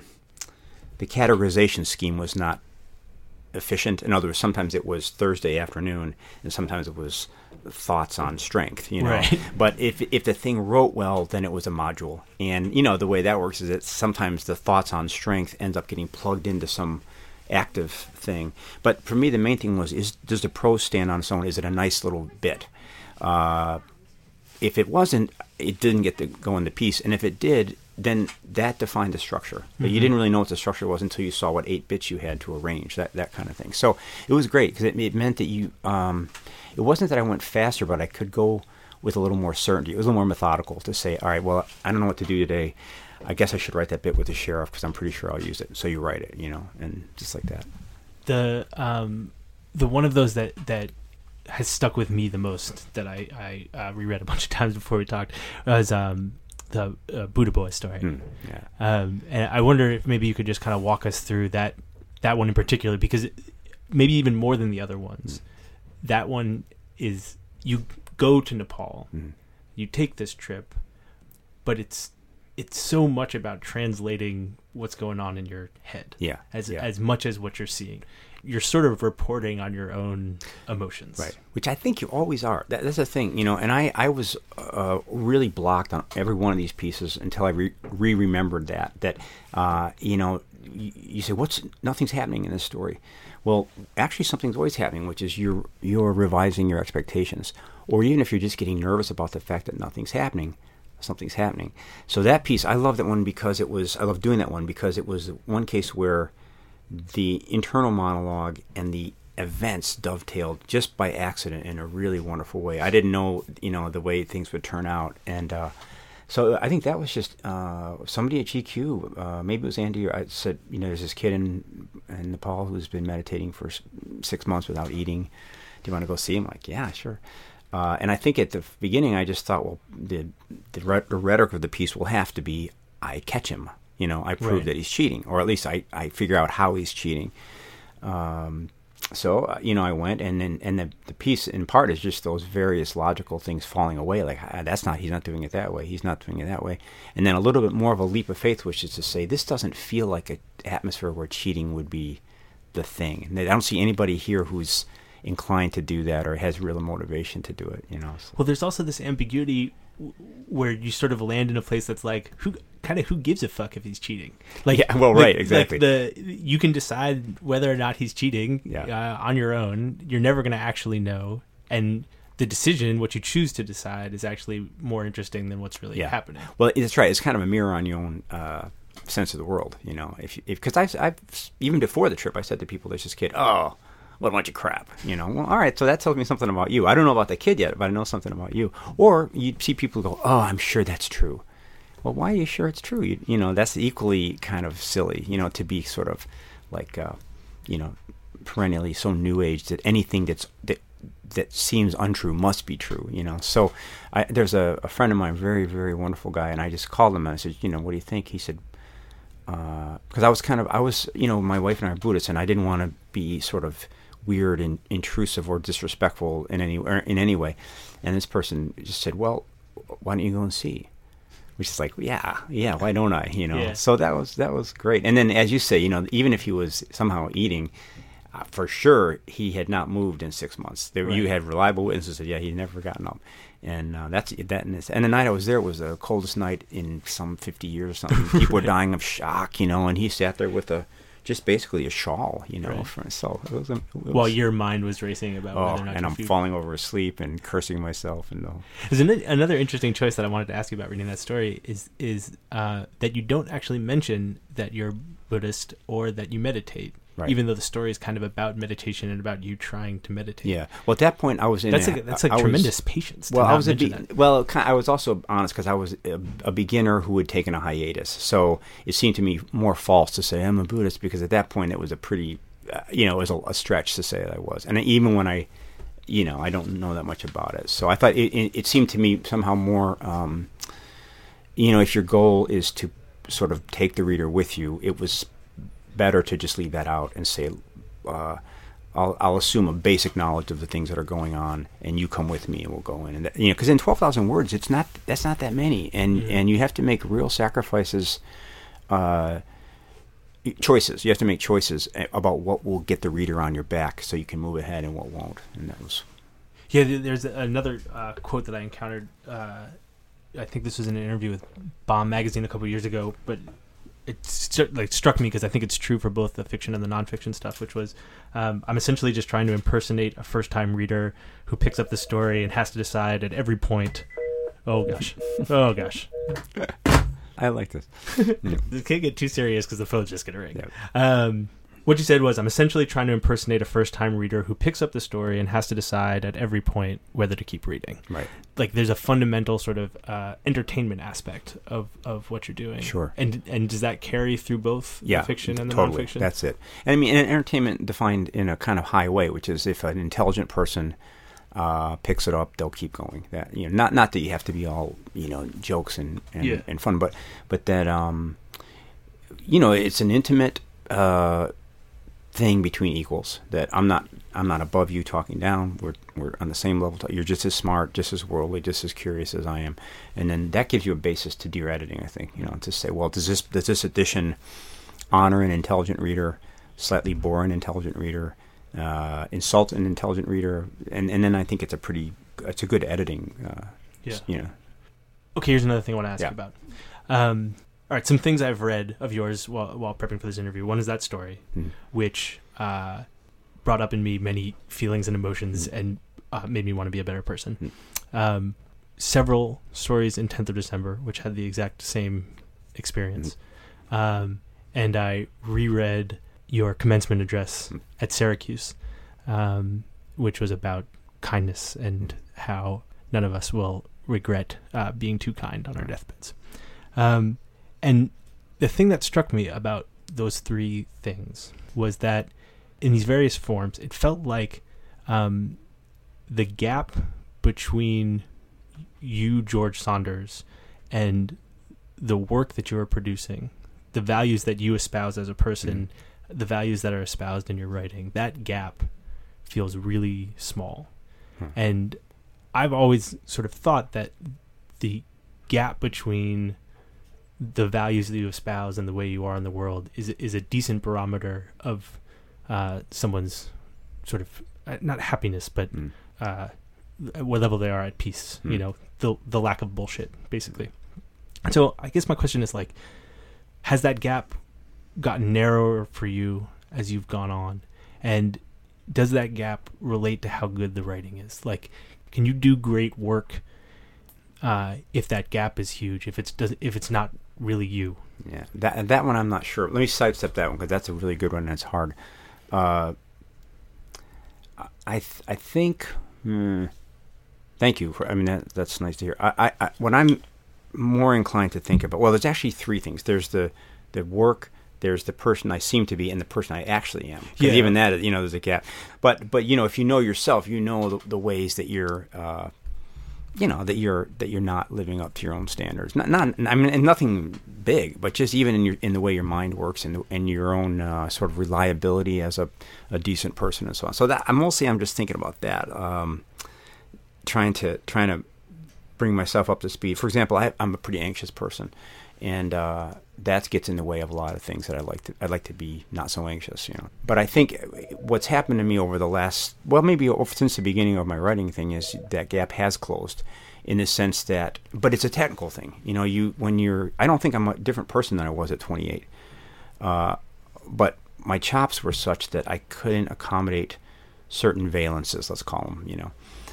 the categorization scheme was not efficient. In other words, sometimes it was Thursday afternoon, and sometimes it was thoughts on strength, you know. Right. But if if the thing wrote well, then it was a module. And, you know, the way that works is that sometimes the thoughts on strength ends up getting plugged into some active thing. But for me, the main thing was, is does the prose stand on its own? Is it a nice little bit? Uh, if it wasn't, it didn't get to go in the piece. And if it did, then that defined the structure. But you Mhm. didn't really know what the structure was until you saw what eight bits you had to arrange, that that kind of thing. So it was great because it, it meant that you, um, it wasn't that I went faster, but I could go with a little more certainty. It was a little more methodical to say, all right, well, I don't know what to do today. I guess I should write that bit with the sheriff because I'm pretty sure I'll use it. So you write it, you know, and just like that. The um, the one of those that that has stuck with me the most, that I I uh, reread a bunch of times before we talked, was um, the uh, Buddha Boy story. Hmm, yeah. Um, and I wonder if maybe you could just kind of walk us through that that one in particular, because it, maybe even more than the other ones, that one is, you go to Nepal, Hmm. you take this trip. but it's it's so much about translating what's going on in your head. Yeah. As yeah. as much as what you're seeing. You're sort of reporting on your own emotions. Right. Which I think you always are. That, that's the thing, you know, and I, I was uh, really blocked on every one of these pieces until I re- re-remembered that, that, uh, you know, you, you say, what's, nothing's happening in this story. Well, actually something's always happening, which is you're, you're revising your expectations. Or even if you're just getting nervous about the fact that nothing's happening, something's happening. So that piece, I love that one because it was, I love doing that one because it was one case where the internal monologue and the events dovetailed just by accident in a really wonderful way. I didn't know, you know, the way things would turn out. And uh, so I think that was just uh, somebody at G Q, uh, maybe it was Andy, or I said, you know, there's this kid in, in Nepal who's been meditating for s- six months without eating. Do you want to go see him? Like, yeah, sure. Uh, and I think at the beginning, I just thought, well, the, the, re- the rhetoric of the piece will have to be, I catch him. You know, I prove right. that he's cheating, or at least I, I figure out how he's cheating. Um, so, uh, you know, I went, and then and the, the piece in part is just those various logical things falling away. Like, ah, that's not, he's not doing it that way. He's not doing it that way. And then a little bit more of a leap of faith, which is to say, this doesn't feel like an atmosphere where cheating would be the thing. And I don't see anybody here who's inclined to do that or has real motivation to do it, you know. So. Well, there's also this ambiguity where you sort of land in a place that's like, who kind of who gives a fuck if he's cheating? Like, yeah, well, like, right, exactly. Like the you can decide whether or not he's cheating yeah. uh, on your own. You're never going to actually know, and the decision, what you choose to decide, is actually more interesting than what's really yeah. happening. Well, that's right. It's kind of a mirror on your own uh, sense of the world, you know. If because I've, I've even before the trip, I said to people, "There's this kid. Oh, what a bunch of crap," you know. Well, all right, so that tells me something about you. I don't know about the kid yet, but I know something about you. Or you see people go, "Oh, I'm sure that's true." Well, why are you sure it's true? You, you know, that's equally kind of silly, you know, to be sort of like, uh, you know, perennially so new age that anything that's that that seems untrue must be true, you know. So I, there's a, a friend of mine, very, very wonderful guy, and I just called him and I said, you know, what do you think? He said, because uh, I was kind of, I was, you know, my wife and I are Buddhists, and I didn't want to be sort of weird and intrusive or disrespectful in any or in any way. And this person just said, well, why don't you go and see? Which is like, yeah, yeah, why don't I? You know. Yeah. So that was that was great. And then, as you say, you know, even if he was somehow eating, uh, for sure he had not moved in six months. There, Right. You had reliable witnesses that yeah, he'd never gotten up. And uh, that's that. And, this, and the night I was there was the coldest night in some fifty years or something. People were dying of shock, you know. And he sat there with a just basically a shawl, you know, Right. for himself. It was, it was, While your mind was racing about oh, whether or not and you I'm feel- falling over asleep and cursing myself and all. There's an, another interesting choice that I wanted to ask you about reading that story is is uh, that you don't actually mention that you're Buddhist or that you meditate, Right. even though the story is kind of about meditation and about you trying to meditate. Yeah. Well, at that point, I was in. That's a, like that's like I was- tremendous patience. To Well, not I was a mention be- that. well. ki- I was also honest because I was a, a beginner who had taken a hiatus, so it seemed to me more false to say I'm a Buddhist because at that point it was a pretty, uh, you know, it was a, a stretch to say that I was. And even when I, you know, I don't know that much about it, so I thought it, it, it seemed to me somehow more, um, you know, if your goal is to sort of take the reader with you, it was better to just leave that out and say. Uh, I'll, I'll assume a basic knowledge of the things that are going on, and you come with me, and we'll go in. And that, you know, because in twelve thousand words, it's not that's not that many, and Mm-hmm. and you have to make real sacrifices, uh, choices. You have to make choices about what will get the reader on your back, so you can move ahead, and what won't. And that was Yeah, th- there's another uh, quote that I encountered. Uh, I think this was in an interview with Bomb Magazine a couple of years ago, but it st- like struck me because I think it's true for both the fiction and the nonfiction stuff, which was, um, I'm essentially just trying to impersonate a first-time reader who picks up the story and has to decide at every point, oh gosh, oh gosh. I like this. This can't get too serious because the phone's just going to ring. Yep. Um, what you said was, I'm essentially trying to impersonate a first-time reader who picks up the story and has to decide at every point whether to keep reading. Right. Like, there's a fundamental sort of uh, entertainment aspect of, of what you're doing. Sure. And and does that carry through both Yeah, the fiction and the totally. nonfiction? That's it. And I mean, and entertainment defined in a kind of high way, which is if an intelligent person uh, picks it up, they'll keep going. That you know, not not that you have to be all you know jokes and and, Yeah. and fun, but but that um, you know, it's an intimate. Uh, thing between equals. That I'm not I'm not above you talking down. We're we're on the same level. You're just as smart, just as worldly, just as curious as I am, and then that gives you a basis to do your editing. I think, you know, to say, well, does this does this edition honor an intelligent reader, slightly bore an intelligent reader, uh, insult an intelligent reader, and and then I think it's a pretty it's a good editing. Uh, Yeah. You know. Okay, here's another thing I want to ask Yeah. you about. Um, all right, some things I've read of yours while, while prepping for this interview. One is that story, Mm. which uh, brought up in me many feelings and emotions Mm. and uh, made me want to be a better person. Mm. Um, several stories in tenth of December, which had the exact same experience. Mm. Um, and I reread your commencement address Mm. at Syracuse, um, which was about kindness and how none of us will regret uh, being too kind on our deathbeds. Um, and the thing that struck me about those three things was that in these various forms, it felt like um, the gap between you, George Saunders, and the work that you are producing, the values that you espouse as a person, mm. the values that are espoused in your writing, that gap feels really small. Hmm. And I've always sort of thought that the gap between the values that you espouse and the way you are in the world is is a decent barometer of uh, someone's sort of uh, not happiness, but mm. uh, what level they are at peace. Mm. You know, the the lack of bullshit, basically. And so I guess my question is, like, has that gap gotten narrower for you as you've gone on, and does that gap relate to how good the writing is? Like, can you do great work uh, if that gap is huge? If it's does if it's not really you? Yeah, that that one I'm not sure. Let me sidestep that one because that's a really good one and it's hard. Uh, I th- I think. Hmm, thank you for. I mean, that that's nice to hear. I, I, I when I'm more inclined to think about, well, there's actually three things. There's the the work. There's the person I seem to be and the person I actually am. Because yeah. even that, you know, there's a gap. But but you know, if you know yourself, you know the, the ways that you're, uh, you know, that you're that you're not living up to your own standards. Not not I mean, and nothing big, but just even in your in the way your mind works and and your own uh, sort of reliability as a, a decent person and so on. So that I'm mostly I'm just thinking about that, um, trying to trying to bring myself up to speed. For example, I, I'm a pretty anxious person, and uh, that gets in the way of a lot of things that I like to. I'd like to be not so anxious, you know. But I think what's happened to me over the last, well, maybe since the beginning of my writing thing, is that gap has closed, in the sense that. But it's a technical thing, you know. You when you're, I don't think I'm a different person than I was at twenty-eight, uh, but my chops were such that I couldn't accommodate certain valences, let's call them, you know.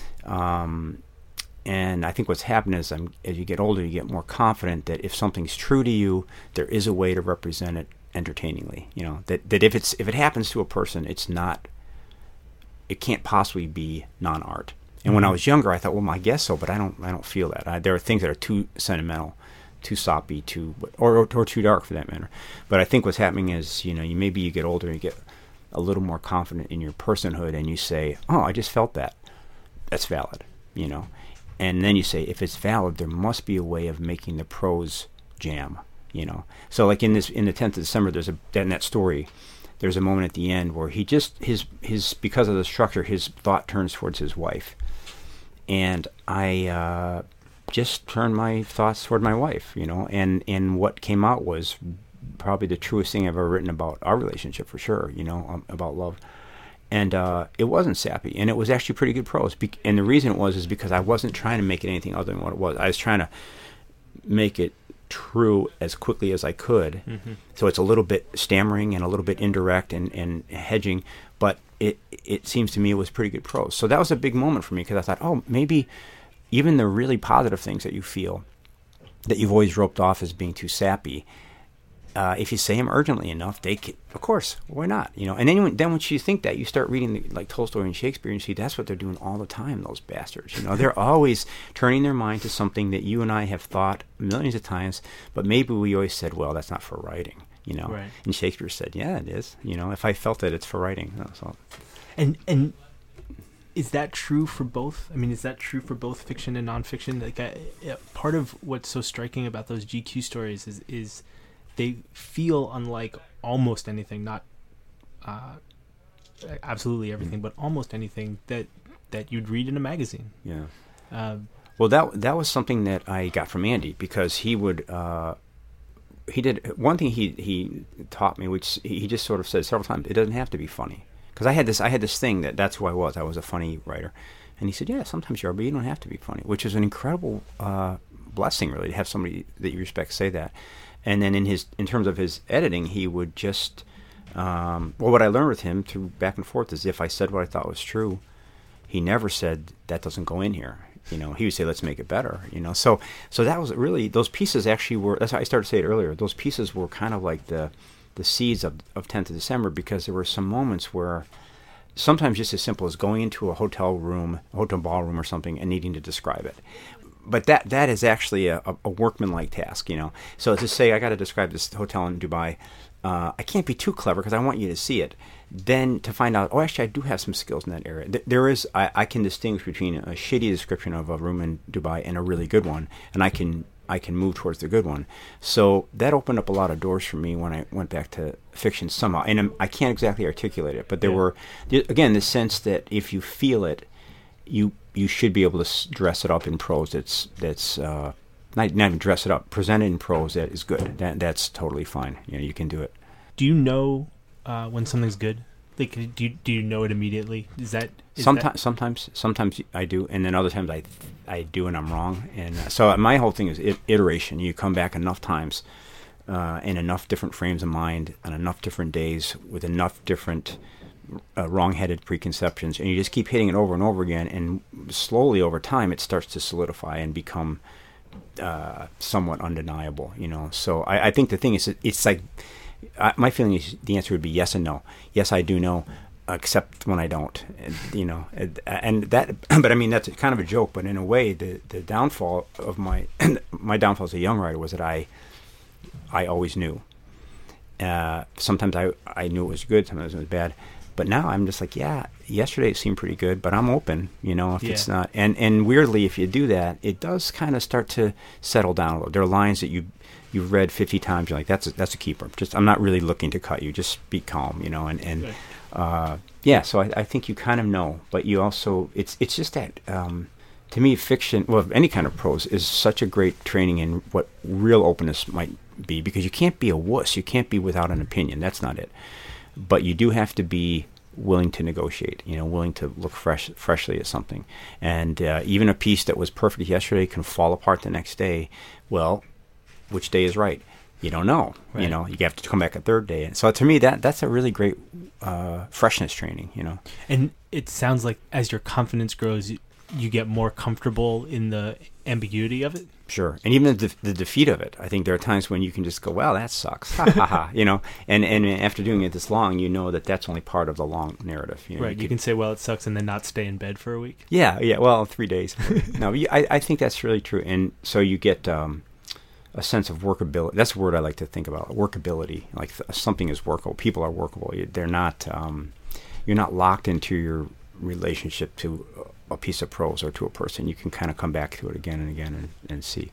Um, And I think what's happened is, I'm, as you get older, you get more confident that if something's true to you, there is a way to represent it entertainingly. You know, that that if it's if it happens to a person, it's not, it can't possibly be non-art. And mm-hmm. when I was younger, I thought, well, I guess so, but I don't I don't feel that. I, there are things that are too sentimental, too soppy, too or, or or too dark for that matter. But I think what's happening is, you know, you maybe you get older, you get a little more confident in your personhood, and you say, oh, I just felt that. That's valid. You know. And then you say, if it's valid, there must be a way of making the prose jam, you know. So, like in this, in the tenth of December, there's a in that story, there's a moment at the end where he just his his because of the structure, his thought turns towards his wife, and I uh, just turned my thoughts toward my wife, you know. And and what came out was probably the truest thing I've ever written about our relationship, for sure, you know, um, about love. And uh, it wasn't sappy, and it was actually pretty good prose. Be- and the reason it was is because I wasn't trying to make it anything other than what it was. I was trying to make it true as quickly as I could. Mm-hmm. So it's a little bit stammering and a little bit indirect and, and hedging, but it it seems to me it was pretty good prose. So that was a big moment for me, because I thought, oh, maybe even the really positive things that you feel that you've always roped off as being too sappy, Uh, if you say them urgently enough, they can, of course, why not? You know, and then when, then once you think that, you start reading the, like Tolstoy and Shakespeare, and you see that's what they're doing all the time. Those bastards, you know, they're always turning their mind to something that you and I have thought millions of times, but maybe we always said, well, that's not for writing, you know. Right. And Shakespeare said, yeah, it is. You know, if I felt it, it's for writing. So. And and is that true for both? I mean, is that true for both fiction and nonfiction? Like, I, part of what's so striking about those G Q stories is is they feel unlike almost anything, not uh, absolutely everything, but almost anything that that you'd read in a magazine. Yeah. Uh, Well, that that was something that I got from Andy, because he would uh, he did one thing he he taught me, which he just sort of said several times. It doesn't have to be funny, because I had this I had this thing that that's who I was. I was a funny writer, and he said, yeah, sometimes you are, but you don't have to be funny, which is an incredible uh, blessing, really, to have somebody that you respect say that. And then in his in terms of his editing, he would just um, well, what I learned with him through back and forth is if I said what I thought was true, he never said that doesn't go in here. You know, he would say, let's make it better, you know. So so that was really, those pieces actually were, that's how I started to say it earlier, those pieces were kind of like the the seeds of, of tenth of December, because there were some moments where sometimes just as simple as going into a hotel room, a hotel ballroom or something, and needing to describe it. But that that is actually a, a workman-like task, you know. So to say, I got to describe this hotel in Dubai, uh, I can't be too clever because I want you to see it. Then to find out, oh, actually, I do have some skills in that area. Th- there is, I, I can distinguish between a shitty description of a room in Dubai and a really good one, and I can I can move towards the good one. So that opened up a lot of doors for me when I went back to fiction somehow. And I'm, I can't exactly articulate it, but there Yeah. were, again, the sense that if you feel it, you you should be able to s- dress it up in prose that's that's uh, not, not even dress it up, present it in prose that is good. That that's totally fine. You know, you can do it. do you know uh, when something's good? Like, do you, do you know it immediately? Is that is Sometimes, that, sometimes, sometimes I do, and then other times I I do, and I'm wrong. And uh, so my whole thing is it, iteration. You come back enough times, uh, in enough different frames of mind, on enough different days, with enough different uh, wrong-headed preconceptions, and you just keep hitting it over and over again, and slowly over time it starts to solidify and become uh, somewhat undeniable. You know. So I, I think the thing is, it's like uh, my feeling is the answer would be yes and no. Yes, I do know. Except when I don't, and, you know, and, and that. But I mean, that's kind of a joke. But in a way, the the downfall of my my downfall as a young writer was that I I always knew. Uh, sometimes I I knew it was good, sometimes it was bad. But now I'm just like, yeah, yesterday it seemed pretty good, but I'm open, you know, if Yeah. it's not. And and weirdly, if you do that, it does kind of start to settle down a little. There are lines that you you've read fifty times. You're like, that's a, that's a keeper. Just I'm not really looking to cut you. Just be calm, you know, and and. Right. Uh, yeah, so I, I think you kind of know, but you also, it's it's just that, um, to me, fiction, well, any kind of prose is such a great training in what real openness might be, because you can't be a wuss, you can't be without an opinion, that's not it. But you do have to be willing to negotiate, you know, willing to look fresh, freshly at something. And uh, even a piece that was perfect yesterday can fall apart the next day. Well, which day is right? You don't know. Right. You know, you have to come back a third day. And so to me, that that's a really great uh, freshness training, you know. And it sounds like as your confidence grows, you, you get more comfortable in the ambiguity of it. Sure. And even the, the defeat of it. I think there are times when you can just go, well, that sucks. Ha, ha, ha. You know, and, and after doing it this long, you know that that's only part of the long narrative. You know, Right. You could- can say, well, it sucks, and then not stay in bed for a week. Yeah, yeah. Well, three days. No, you- I, I think that's really true. And so you get um, a sense of workability. That's a word I like to think about. Workability. Like th- something is workable. People are workable. You- They're not. Um, you're not locked into your relationship to a piece of prose or to a person. You can kind of come back to it again and again and, and see.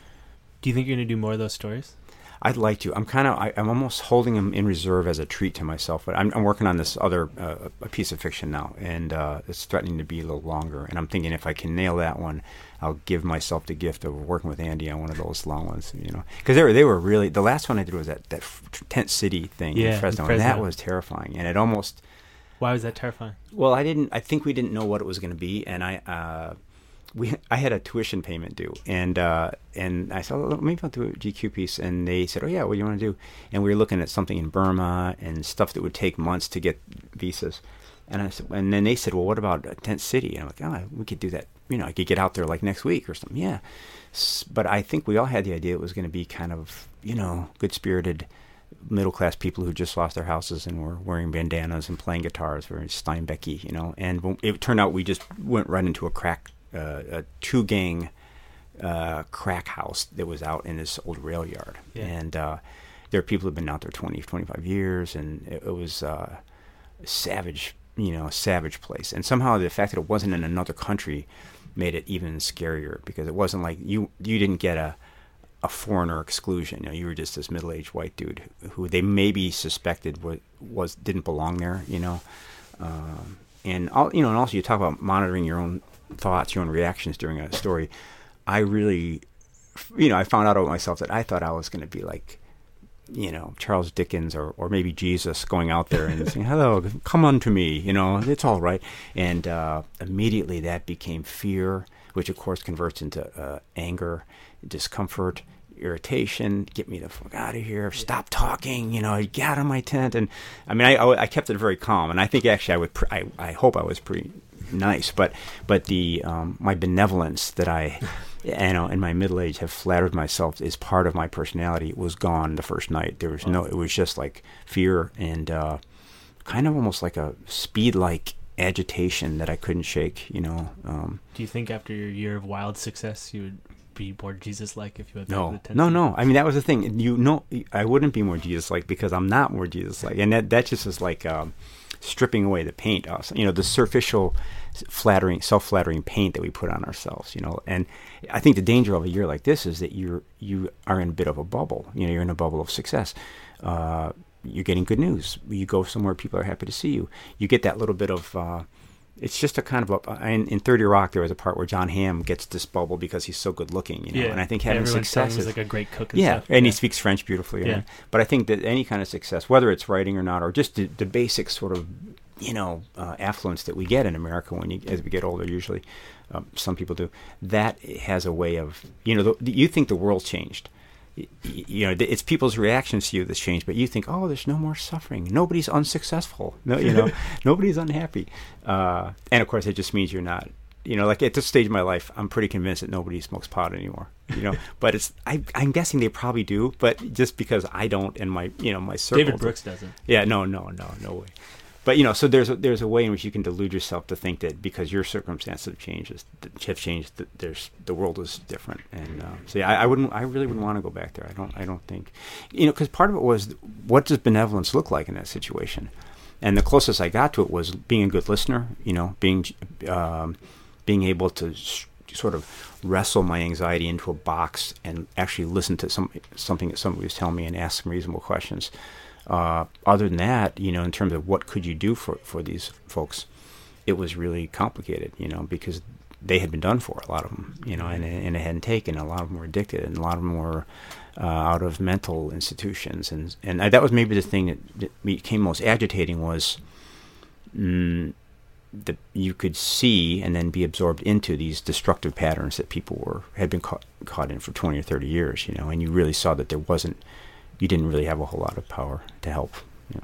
Do you think you're going to do more of those stories? I'd like to. I'm kind of. I'm almost holding them in reserve as a treat to myself. But I'm, I'm working on this other uh, a piece of fiction now, and uh, it's threatening to be a little longer. And I'm thinking if I can nail that one, I'll give myself the gift of working with Andy on one of those long ones. You know, because they were they were really. The last one I did was that that tent city thing Yeah, in in Fresno, and that Fresno. was terrifying. And it almost. Why was that terrifying? Well, I didn't. I think we didn't know what it was going to be, and I. Uh, We, I had a tuition payment due, and uh, and I said, oh, maybe I'll do a G Q piece, and they said, oh yeah, what do you want to do? And we were looking at something in Burma and stuff that would take months to get visas, and I said, and then they said, well, what about uh, Tent City? And I'm like, oh, we could do that. You know, I could get out there like next week or something. Yeah, S- but I think we all had the idea it was going to be kind of, you know, good-spirited middle class people who just lost their houses and were wearing bandanas and playing guitars, very Steinbecky, you know. And when- it turned out we just went right into a crack. Uh, a two gang uh, crack house that was out in this old rail yard. Yeah. And uh, there are people who have been out there twenty, twenty-five years, and it, it was uh, a savage, you know, a savage place. And somehow the fact that it wasn't in another country made it even scarier, because it wasn't like you you didn't get a a foreigner exclusion. You know, you were just this middle-aged white dude who, who they maybe suspected was, was didn't belong there, you know. Um, and all, you know, and also you talk about monitoring your own thoughts, your own reactions during a story. I really, you know, I found out about myself that I thought I was going to be like, you know, Charles Dickens or, or maybe Jesus going out there and saying, hello, come unto me, you know, it's all right. And uh, immediately that became fear, which of course converts into uh, anger, discomfort, irritation, get me the fuck out of here, stop talking, you know, get out of my tent. And I mean, I, I, I kept it very calm. And I think actually I would, pr- I, I hope I was pretty nice, but, but the, um, my benevolence that I, you know, in my middle age have flattered myself is part of my personality was gone the first night. There was no, it was just like fear and, uh, kind of almost like a speed-like agitation that I couldn't shake, you know. Um, Do you think after your year of wild success, you would be more Jesus-like if you had no, the no, no. I mean, that was the thing. You know, I wouldn't be more Jesus-like because I'm not more Jesus-like. And that, that just is like, um, stripping away the paint, you know, the superficial, flattering, self-flattering paint that we put on ourselves, you know. And I think the danger of a year like this is that you're you are in a bit of a bubble. You know, you're in a bubble of success. Uh, you're getting good news. You go somewhere, people are happy to see you. You get that little bit of. Uh, it's just a kind of a. In, in thirty Rock, there was a part where John Hamm gets this bubble because he's so good looking, you know. Yeah. And I think Yeah, having everyone's success telling him is he's like a great cook. And yeah, stuff. and yeah. he speaks French beautifully. Yeah. Right? But I think that any kind of success, whether it's writing or not, or just the, the basic sort of, you know, uh, affluence that we get in America when you, as we get older, usually, um, some people do, that has a way of, you know, the, you think the world changed. You, you know, it's people's reactions to you that's changed, but you think, oh, there's no more suffering. Nobody's unsuccessful. No, you know, nobody's unhappy. Uh, and of course, it just means you're not. You know, like at this stage of my life, I'm pretty convinced that nobody smokes pot anymore. You know, but it's I, I'm guessing they probably do, but just because I don't, and my you know my circle. David Brooks doesn't. Yeah, no, no, no, no way. But you know, so there's a, there's a way in which you can delude yourself to think that because your circumstances have changed, have changed, that there's the world is different. And uh, so yeah, I, I wouldn't, I really wouldn't want to go back there. I don't, I don't think, you know, because part of it was what does benevolence look like in that situation, and the closest I got to it was being a good listener. You know, being um, being able to sh- sort of wrestle my anxiety into a box and actually listen to some something that somebody was telling me and ask some reasonable questions. Uh, other than that, you know, in terms of what could you do for, for these folks, it was really complicated, you know, because they had been done for, a lot of them, you know, and, and it hadn't taken. A lot of them were addicted, and a lot of them were uh, out of mental institutions. And and that was maybe the thing that, that became most agitating was mm, that you could see and then be absorbed into these destructive patterns that people were had been caught, caught in for twenty or thirty years, you know, and you really saw that there wasn't, you didn't really have a whole lot of power to help. You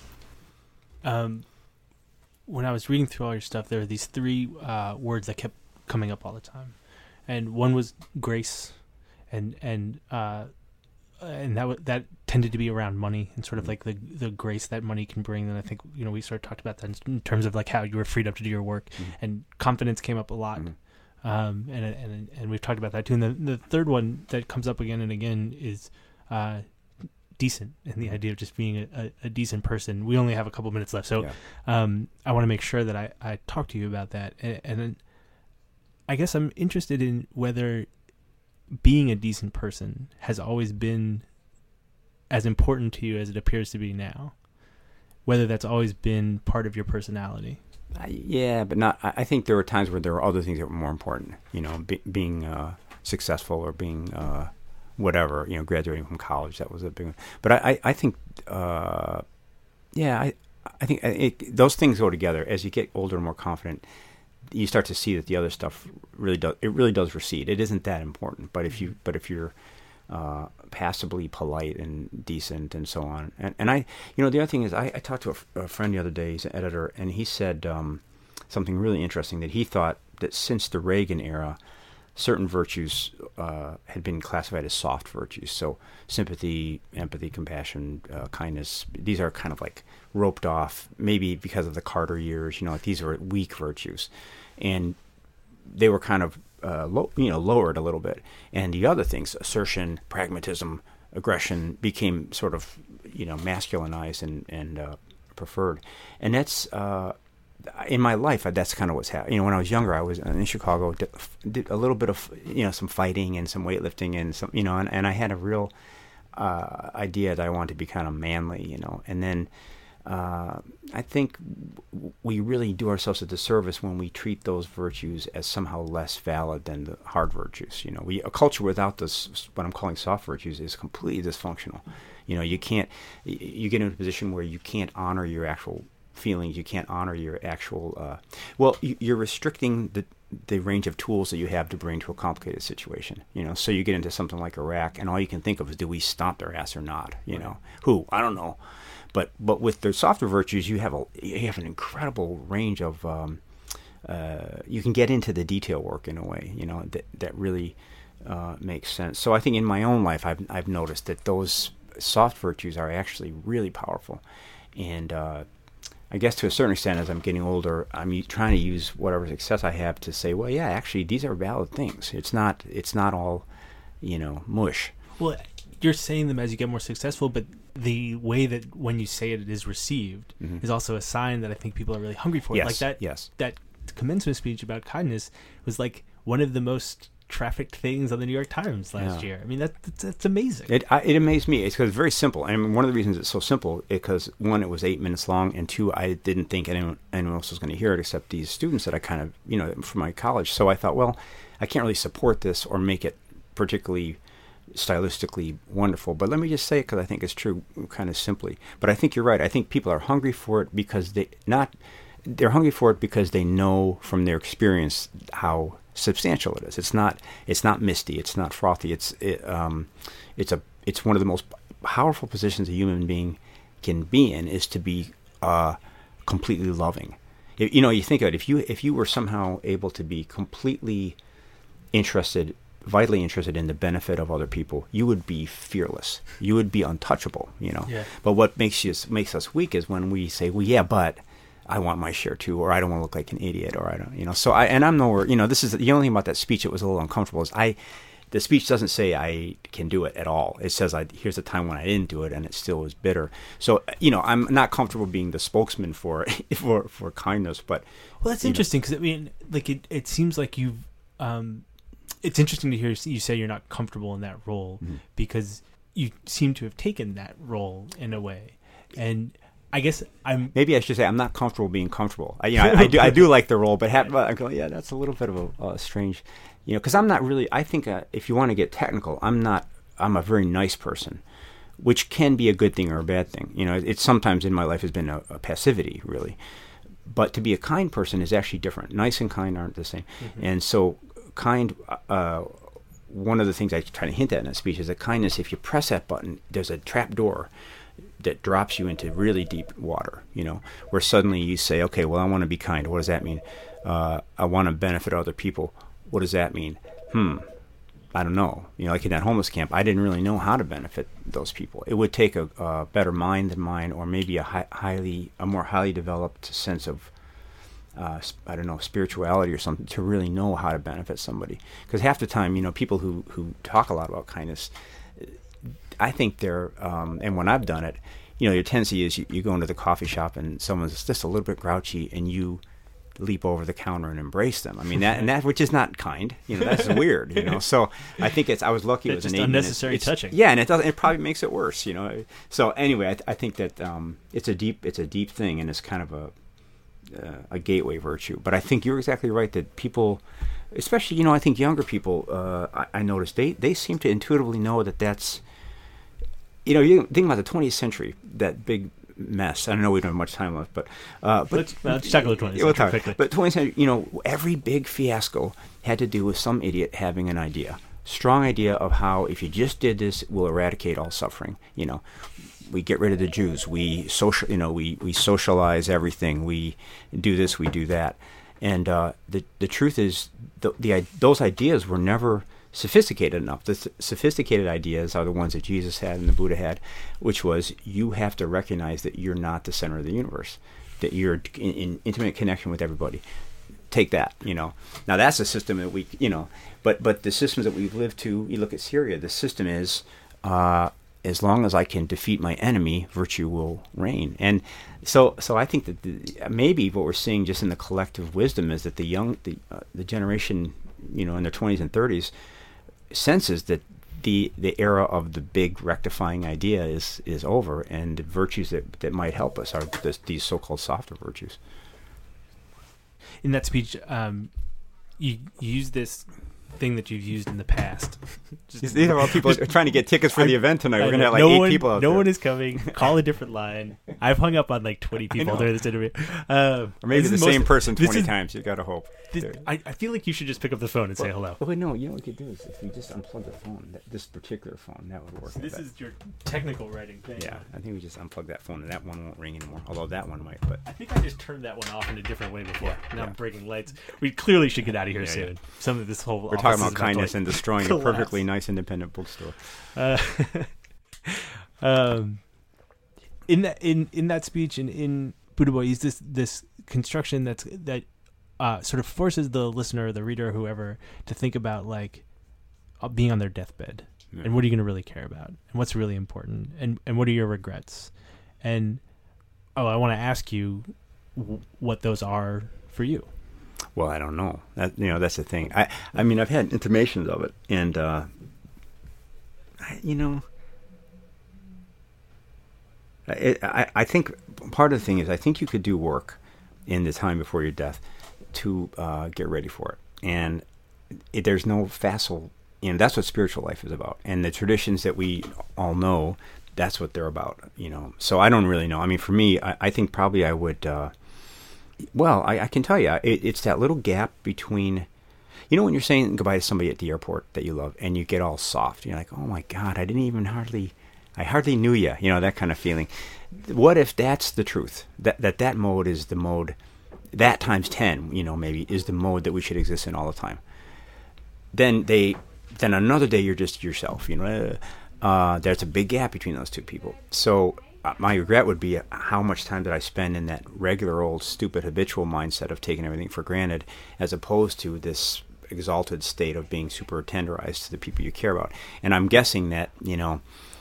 know. Um, when I was reading through all your stuff, there were these three uh, words that kept coming up all the time, and one was grace, and and uh, and that w- that tended to be around money and sort of like the the grace that money can bring. And I think you know we sort of talked about that in terms of like how you were freed up to do your work, mm-hmm. and confidence came up a lot. Mm-hmm. Um, and and and we've talked about that too. And the the third one that comes up again and again is. Uh, decent, and the idea of just being a, a, a decent person. We only have a couple minutes left, so yeah. um, I want to make sure that I, I talk to you about that. And, and then I guess I'm interested in whether being a decent person has always been as important to you as it appears to be now, whether that's always been part of your personality. Uh, yeah, but not. I, I think there were times where there were other things that were more important, you know, be, being uh, successful or being uh, whatever, you know, graduating from college, that was a big one. But I, I, I think, uh, yeah, I, I think it, those things go together. As you get older and more confident, you start to see that the other stuff really does, it really does recede. It isn't that important, but if you, but if you're uh, passably polite and decent and so on. And, and I, you know, the other thing is I, I talked to a, f- a friend the other day, he's an editor, and he said um, something really interesting, that he thought that since the Reagan era, certain virtues uh, had been classified as soft virtues. So sympathy, empathy, compassion, uh, kindness, these are kind of like roped off, maybe because of the Carter years, you know, like these are weak virtues. And they were kind of, uh, low, you know, lowered a little bit. And the other things, assertion, pragmatism, aggression, became sort of, you know, masculinized and, and uh, preferred. And that's... Uh, in my life, that's kind of what's happening. You know, when I was younger, I was in Chicago, did, did a little bit of, you know, some fighting and some weightlifting and some, you know, and, and I had a real uh, idea that I wanted to be kind of manly, you know. And then uh, I think w- we really do ourselves a disservice when we treat those virtues as somehow less valid than the hard virtues. You know, we a culture without this, what I'm calling soft virtues, is completely dysfunctional. You know, you can't, y- you get into a position where you can't honor your actual feelings. You can't honor your actual, uh, well, y- you're restricting the the range of tools that you have to bring to a complicated situation. You know, so you get into something like Iraq, and all you can think of is, do we stomp their ass or not? You know, who? I don't know. But but with the softer virtues, you have a you have an incredible range of, um, uh, you can get into the detail work in a way, you know, that that really uh, makes sense. So I think in my own life, I've I've noticed that those soft virtues are actually really powerful, and uh, I guess to a certain extent, as I'm getting older, I'm u- trying to use whatever success I have to say, well, yeah, actually, these are valid things. It's not it's not all, you know, mush. Well, you're saying them as you get more successful, but the way that when you say it, it is received Mhm. is also a sign that I think people are really hungry for. Yes, Like that, yes. that commencement speech about kindness was like one of the most trafficked things on the New York Times last Yeah. year. I mean, that, that's, that's amazing. It I, it amazed me. It's because it's very simple, and one of the reasons it's so simple is because one, it was eight minutes long, and two, I didn't think anyone anyone else was going to hear it except these students that I kind of, you know, from my college. So I thought, well, I can't really support this or make it particularly stylistically wonderful, but let me just say it because I think it's true, kind of simply. But I think you're right. I think people are hungry for it because they not they're hungry for it because they know from their experience how substantial it is. It's not it's not misty. It's not frothy. It's it, um, it's a it's one of the most powerful positions a human being can be in, is to be uh, completely loving. You, you know, you think of it. If you if you were somehow able to be completely interested, vitally interested in the benefit of other people, you would be fearless. You would be untouchable. You know. Yeah. But what makes you makes us weak is when we say, well, yeah, but I want my share too, or I don't want to look like an idiot, or I don't, you know. So I and I'm nowhere, you know. This is the only thing about that speech that was a little uncomfortable is I, the speech doesn't say I can do it at all. It says I here's a time when I didn't do it, and it still was bitter. So you know, I'm not comfortable being the spokesman for for for kindness. But Well, that's you know. interesting because I mean, like it, it seems like you've. Um, it's interesting to hear you say you're not comfortable in that role Mhm. because you seem to have taken that role in a way, and I guess I'm. Maybe I should say I'm not comfortable being comfortable. I, you know, I, I do I do like the role, but have, I go, yeah, that's a little bit of a, a strange, you know, because I'm not really. I think uh, if you want to get technical, I'm not. I'm a very nice person, which can be a good thing or a bad thing. You know, it's sometimes in my life has been a, a passivity, really. But to be a kind person is actually different. Nice and kind aren't the same, Mhm. and so kind. Uh, one of the things I try to hint at in that speech is that kindness. If you press that button, there's a trap door that drops you into really deep water, you know, where suddenly you say, okay, well, I want to be kind. What does that mean? Uh, I want to benefit other people. What does that mean? Hmm. I don't know. You know, like in that homeless camp, I didn't really know how to benefit those people. It would take a, a better mind than mine, or maybe a hi- highly, a more highly developed sense of, uh, I don't know, spirituality or something to really know how to benefit somebody. Because half the time, you know, people who, who talk a lot about kindness, I think they're, um, and when I've done it, you know, your tendency is you, you go into the coffee shop and someone's just a little bit grouchy and you leap over the counter and embrace them. I mean, that, and that, which is not kind, you know, that's weird, you know. So I think it's, I was lucky it was It's an just eight unnecessary minutes. It's- touching. Yeah, and it doesn't, it probably makes it worse, you know. So anyway, I, th- I think that um, it's a deep, it's a deep thing, and it's kind of a, uh, a gateway virtue. But I think you're exactly right that people, especially, you know, I think younger people, uh, I, I noticed they, they seem to intuitively know that that's, you know, you think about the twentieth century, that big mess. I don't know, we don't have much time left, but uh, but Let's- let's tackle the twentieth we'll century talk- quickly. But twentieth century, you know, every big fiasco had to do with some idiot having an idea, strong idea of how if you just did this, we'll eradicate all suffering. You know, we get rid of the Jews, we social, you know, we we socialize everything, we do this, we do that, and uh, the the truth is, the, the those ideas were never sophisticated enough. The th- sophisticated ideas are the ones that Jesus had and the Buddha had, which was you have to recognize that you're not the center of the universe, that you're in, in intimate connection with everybody. Take that, you know. Now that's a system that we, you know, but but the systems that we've lived to, you look at Syria, the system is uh, as long as I can defeat my enemy, virtue will reign. And so so I think that the, maybe what we're seeing just in the collective wisdom is that the young, the, uh, the generation, you know, in their twenties and thirties, senses that the the era of the big rectifying idea is is over, and the virtues that, that might help us are this, these so-called softer virtues. In that speech, um, you, you use this thing that you've used in the past. Just, these are all people trying to get tickets for the event tonight. We're going to have like no eight one, people out No there. one is coming. Call a different line. I've hung up on like twenty people during this interview. Uh, or maybe the most, same person twenty is, times. You got to hope. This, I, I feel like you should just pick up the phone and well, say hello. Well, no, you know what you could do is if we just unplug the phone, that, this particular phone, that would work. So this better. is your technical writing thing. Yeah, I think we just unplug that phone, and that one won't ring anymore. Although that one might. But I think I just turned that one off in a different way before. Yeah, now yeah. I'm breaking lights. We clearly should get out of here Yeah, soon. yeah. Some of this whole we're office talking is about kindness to, like, and destroying a collapse. perfectly nice independent bookstore. Uh, um, in that in, in that speech and in Buddha Boy is this this construction that's that uh, sort of forces the listener, the reader, whoever, to think about like uh, being on their deathbed Yeah. and what are you going to really care about and what's really important and and what are your regrets and oh I want to ask you w- what those are for you. Well, I don't know. That you know, that's the thing. I, I mean, I've had intimations of it, and uh, I, you know, I, I, I think part of the thing is I think you could do work in the time before your death to uh, get ready for it, and it, there's no facile. You know, that's what spiritual life is about, and the traditions that we all know, that's what they're about. You know, so I don't really know. I mean, for me, I, I think probably I would. Uh, Well, I, I can tell you, it, it's that little gap between, you know, when you're saying goodbye to somebody at the airport that you love, and you get all soft. You're like, oh my God, I didn't even hardly, I hardly knew you. You know, that kind of feeling. What if that's the truth? That that that mode is the mode, that times ten, you know, maybe is the mode that we should exist in all the time. Then they, then another day you're just yourself. You know, uh, there's a big gap between those two people. So. My regret would be how much time did I spend in that regular old stupid habitual mindset of taking everything for granted as opposed to this exalted state of being super tenderized to the people you care about. And I'm guessing that, you know,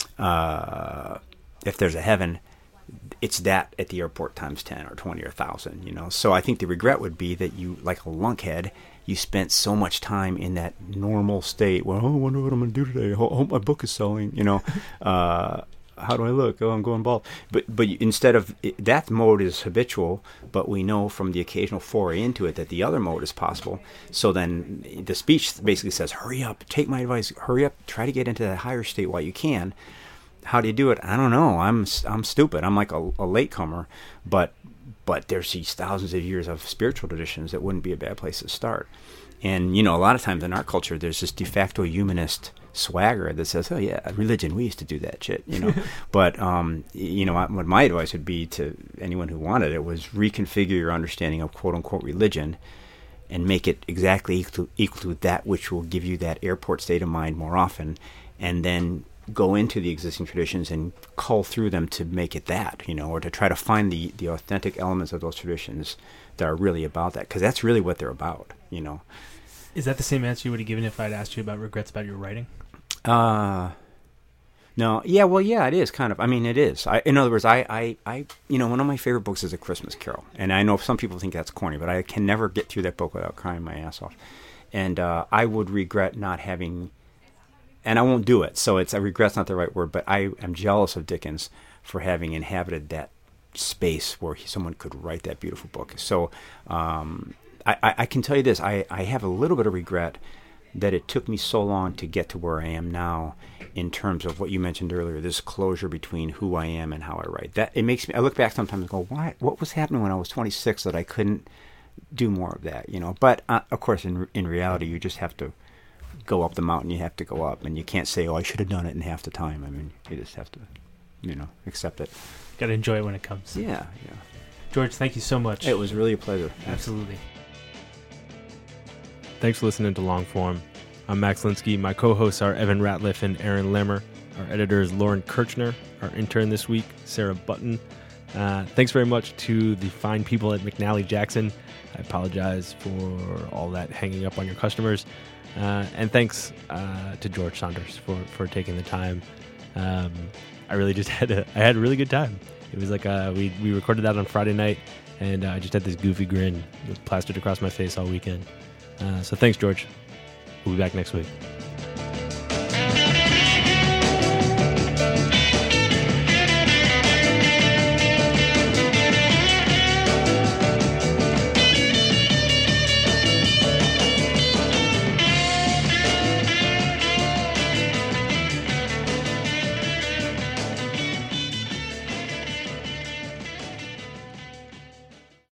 uh, if there's a heaven, it's that at the airport times ten or twenty or one thousand, you know. So I think the regret would be that you, like a lunkhead, you spent so much time in that normal state. Well, oh, I wonder what I'm going to do today. I hope my book is selling, you know. Uh How do I look? Oh, I'm going bald. But but instead of that mode is habitual, but we know from the occasional foray into it that the other mode is possible. So then the speech basically says, hurry up, take my advice, hurry up, try to get into that higher state while you can. How do you do it? I don't know. I'm I'm stupid. I'm like a, a latecomer, but but there's these thousands of years of spiritual traditions that wouldn't be a bad place to start. And, you know, a lot of times in our culture, there's this de facto humanist swagger that says, oh, yeah, religion, we used to do that shit, you know. But, um, you know, what my advice would be to anyone who wanted it was reconfigure your understanding of quote-unquote religion and make it exactly equal to, equal to that which will give you that airport state of mind more often, and then go into the existing traditions and cull through them to make it that, you know, or to try to find the, the authentic elements of those traditions that are really about that, because that's really what they're about, you know. Is that the same answer you would have given if I'd asked you about regrets about your writing? Uh, no, yeah, well, yeah, it is kind of. I mean, it is. I, in other words, I, I, I, you know, one of my favorite books is A Christmas Carol, and I know some people think that's corny, but I can never get through that book without crying my ass off. And uh, I would regret not having, and I won't do it. So it's, I regret's not the right word, but I am jealous of Dickens for having inhabited that space where he, someone could write that beautiful book. So um, I, I, I can tell you this: I, I have a little bit of regret that it took me so long to get to where I am now, in terms of what you mentioned earlier, this closure between who I am and how I write. That it makes me. I look back sometimes and go, "Why? What was happening when I was twenty-six that I couldn't do more of that?" You know. But uh, of course, in in reality, you just have to go up the mountain. You have to go up, and you can't say, "Oh, I should have done it in half the time." I mean, you just have to, you know, accept it. Got to enjoy it when it comes. Yeah, yeah. George, thank you so much. It was really a pleasure. Absolutely. Thanks for listening to Longform. I'm Max Linsky. My co-hosts are Evan Ratliff and Aaron Lemmer. Our editor is Lauren Kirchner. Our intern this week, Sarah Button. Uh, thanks very much to the fine people at McNally Jackson. I apologize for all that hanging up on your customers. Uh, and thanks uh, to George Saunders for, for taking the time. Um, I really just had a, I had a really good time. It was like uh, we, we recorded that on Friday night, and uh, I just had this goofy grin plastered across my face all weekend. Uh, so thanks, George. We'll be back next week.